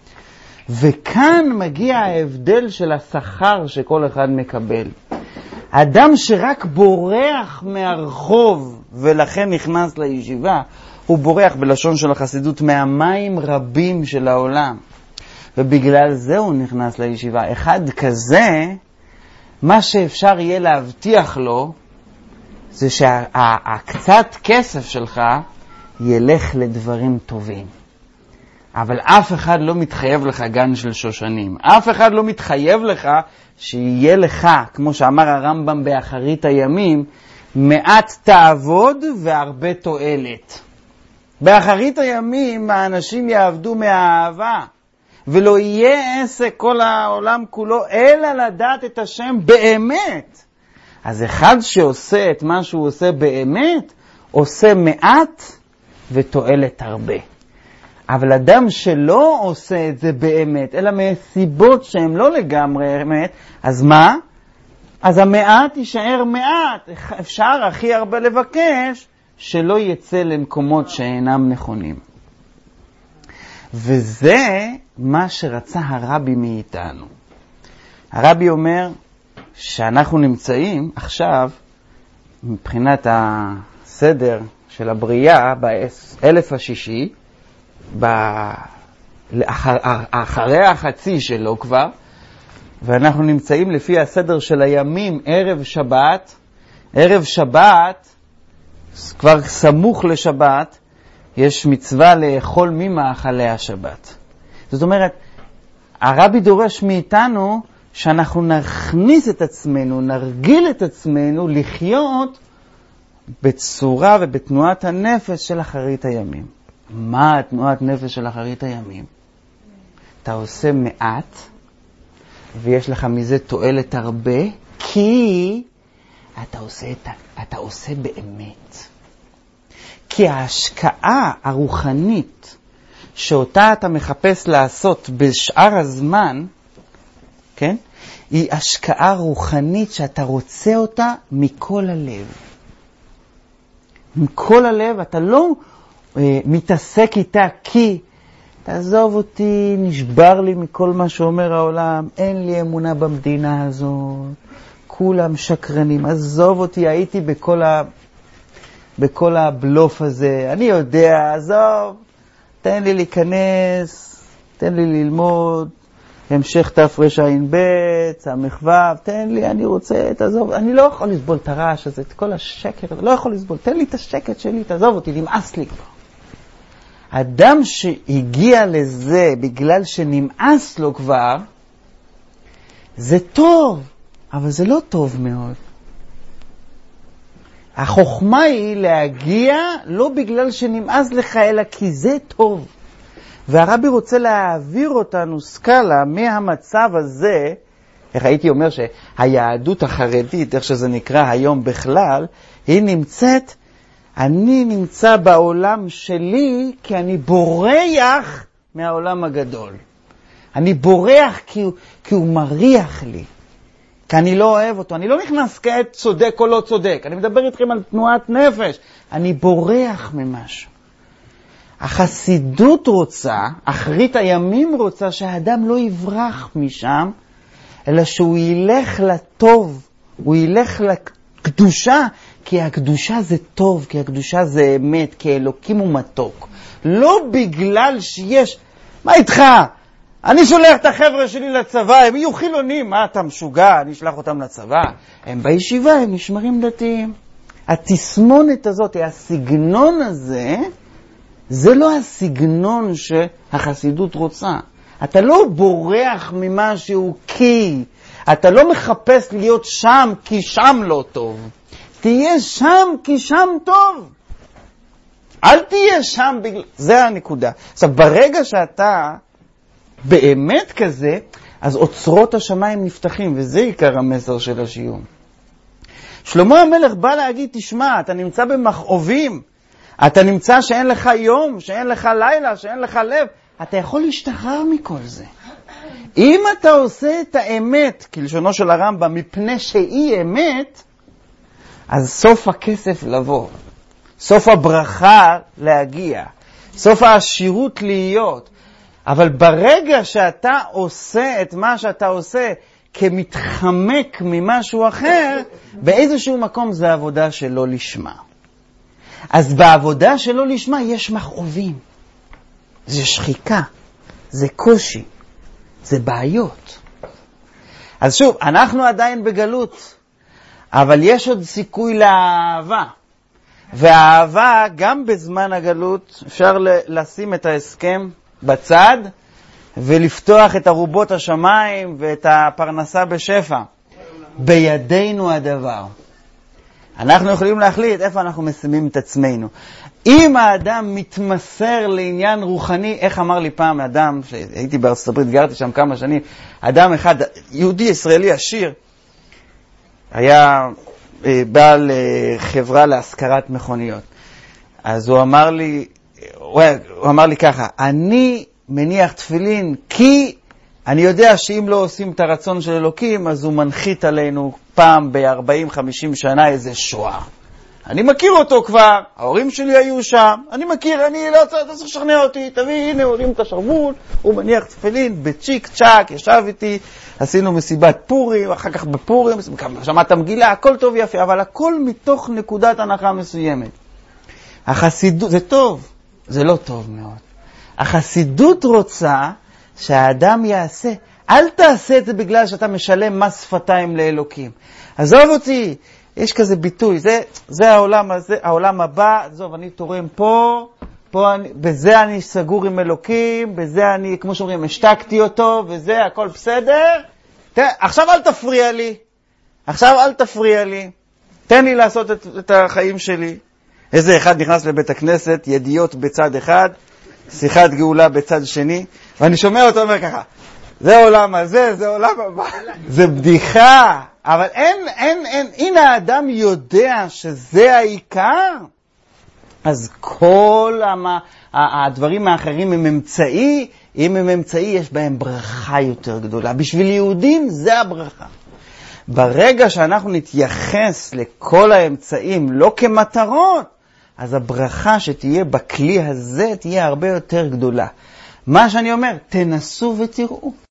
וכאן מגיע ההבדל של השכר שכל אחד מקבל. אדם שרק בורח מהרחוב ולכן נכנס לישיבה, הוא בורח בלשון של החסידות מהמים רבים של העולם. ובגלל זה הוא נכנס לישיבה. אחד כזה, מה שאפשר יהיה להבטיח לו, זה שהקצת כסף שלך ילך לדברים טובים. אבל אף אחד לא מתחייב לך גן של שושנים. אף אחד לא מתחייב לך שיהיה לך, כמו שאמר הרמב"ם באחרית הימים, מעט תעבוד והרבה תועלת. באחרית הימים האנשים יעבדו מהאהבה, ולא יהיה עסק כל העולם כולו, אלא לדעת את השם באמת. אז אחד שעושה את מה שהוא עושה באמת, עושה מעט ותועלת הרבה. אבל אדם שלא עושה את זה באמת, אלא מסיבות שהן לא לגמרי אמת, אז מה? אז המעט יישאר מעט. אפשר הכי הרבה לבקש שלא יצא למקומות שאינם נכונים. וזה מה שרצה הרבי מאיתנו. הרבי אומר שאנחנו נמצאים עכשיו, מבחינת הסדר של הבריאה, באלף השישי, באחר, אחרי החצי שלו כבר, ואנחנו נמצאים לפי הסדר של הימים, ערב שבת. ערב שבת, כבר סמוך לשבת, יש מצווה לאכול ממאכלי השבת. זאת אומרת, הרבי דורש מאיתנו שאנחנו נכניס את עצמנו, נרגיל את עצמנו לחיות בצורה ובתנועת הנפש של אחרית הימים. מה תנועת נפש של אחרית הימים? אתה עושה מעט, ויש לך מזה תועלת הרבה, כי אתה עושה, את, אתה עושה באמת. כי ההשקעה הרוחנית שאותה אתה מחפש לעשות בשאר הזמן, כן? היא השקעה רוחנית שאתה רוצה אותה מכל הלב. מכל הלב אתה לא אה, מתעסק איתה כי תעזוב אותי, נשבר לי מכל מה שאומר העולם, אין לי אמונה במדינה הזאת, כולם שקרנים, עזוב אותי, הייתי בכל, ה... בכל הבלוף הזה, אני יודע, עזוב, תן לי להיכנס, תן לי ללמוד, המשך תפרשין בית, סמכבב, תן לי, אני רוצה, תעזוב, אני לא יכול לסבול את הרעש הזה, את כל השקר, לא יכול לסבול, תן לי את השקט שלי, תעזוב אותי, נמאס לי כבר. אדם שהגיע לזה בגלל שנמאס לו כבר, זה טוב, אבל זה לא טוב מאוד. החוכמה היא להגיע לא בגלל שנמאס לך, אלא כי זה טוב. והרבי רוצה להעביר אותנו סקאלה מהמצב הזה, איך הייתי אומר שהיהדות החרדית, איך שזה נקרא היום בכלל, היא נמצאת, אני נמצא בעולם שלי כי אני בורח מהעולם הגדול. אני בורח כי הוא, כי הוא מריח לי, כי אני לא אוהב אותו. אני לא נכנס כעת צודק או לא צודק, אני מדבר איתכם על תנועת נפש. אני בורח ממשהו. החסידות רוצה, אחרית הימים רוצה שהאדם לא יברח משם, אלא שהוא ילך לטוב, הוא ילך לקדושה, כי הקדושה זה טוב, כי הקדושה זה אמת, כי אלוקים הוא מתוק. לא בגלל שיש, מה איתך? אני שולח את החבר'ה שלי לצבא, הם יהיו חילונים, מה אתה משוגע? אני אשלח אותם לצבא. הם בישיבה, הם נשמרים דתיים. התסמונת הזאת, הסגנון הזה, זה לא הסגנון שהחסידות רוצה. אתה לא בורח ממשהו כי, אתה לא מחפש להיות שם כי שם לא טוב. תהיה שם כי שם טוב. אל תהיה שם בגלל... זה הנקודה. עכשיו, ברגע שאתה באמת כזה, אז אוצרות השמיים נפתחים, וזה עיקר המסר של השיעור. שלמה המלך בא להגיד, תשמע, אתה נמצא במכאובים, אתה נמצא שאין לך יום, שאין לך לילה, שאין לך לב, אתה יכול להשתחרר מכל זה. אם אתה עושה את האמת, כלשונו של הרמב"ם, מפני שהיא אמת, אז סוף הכסף לבוא, סוף הברכה להגיע, סוף העשירות להיות. אבל ברגע שאתה עושה את מה שאתה עושה כמתחמק ממשהו אחר, באיזשהו מקום זה עבודה שלא לשמה. אז בעבודה שלא לשמה יש מכאובים, זה שחיקה, זה קושי, זה בעיות. אז שוב, אנחנו עדיין בגלות, אבל יש עוד סיכוי לאהבה. והאהבה, גם בזמן הגלות, אפשר לשים את ההסכם בצד, ולפתוח את ארובות השמיים ואת הפרנסה בשפע. בידינו הדבר. אנחנו יכולים להחליט איפה אנחנו משימים את עצמנו. אם האדם מתמסר לעניין רוחני, איך אמר לי פעם אדם, שהייתי בארצות הברית, גרתי שם כמה שנים, אדם אחד, יהודי ישראלי עשיר, היה בעל חברה להשכרת מכוניות. אז הוא אמר לי, הוא, הוא אמר לי ככה, אני מניח תפילין כי אני יודע שאם לא עושים את הרצון של אלוקים, אז הוא מנחית עלינו פעם ב-ארבעים חמישים שנה איזה שואה. אני מכיר אותו כבר, ההורים שלי היו שם, אני מכיר, אני לא צריך לשכנע אותי, תביא, הנה, הורים את השרמול, הוא מניח תפילין, בצ'יק צ'ק, ישב איתי, עשינו מסיבת פורים, אחר כך בפורים, שמעת מגילה, הכל טוב יפה, אבל הכל מתוך נקודת הנחה מסוימת. החסידות, זה טוב, זה לא טוב מאוד. החסידות רוצה שהאדם יעשה, אל תעשה את זה בגלל שאתה משלם מס שפתיים לאלוקים. עזוב אותי, יש כזה ביטוי, זה, זה העולם הזה, העולם הבא, עזוב, אני תורם פה, פה אני, בזה אני סגור עם אלוקים, בזה אני, כמו שאומרים, השתקתי אותו, וזה, הכל בסדר. תן, עכשיו אל תפריע לי, עכשיו אל תפריע לי, תן לי לעשות את, את החיים שלי. איזה אחד נכנס לבית הכנסת, ידיעות בצד אחד, שיחת גאולה בצד שני, ואני שומע אותו אומר ככה, זה עולם הזה, זה עולם הבא, זה בדיחה, אבל אין, אין, אין, הנה האדם יודע שזה העיקר, אז כל המה, הדברים האחרים הם אמצעי, אם הם אמצעי יש בהם ברכה יותר גדולה, בשביל יהודים זה הברכה. ברגע שאנחנו נתייחס לכל האמצעים לא כמטרות, אז הברכה שתהיה בכלי הזה תהיה הרבה יותר גדולה. מה שאני אומר, תנסו ותראו.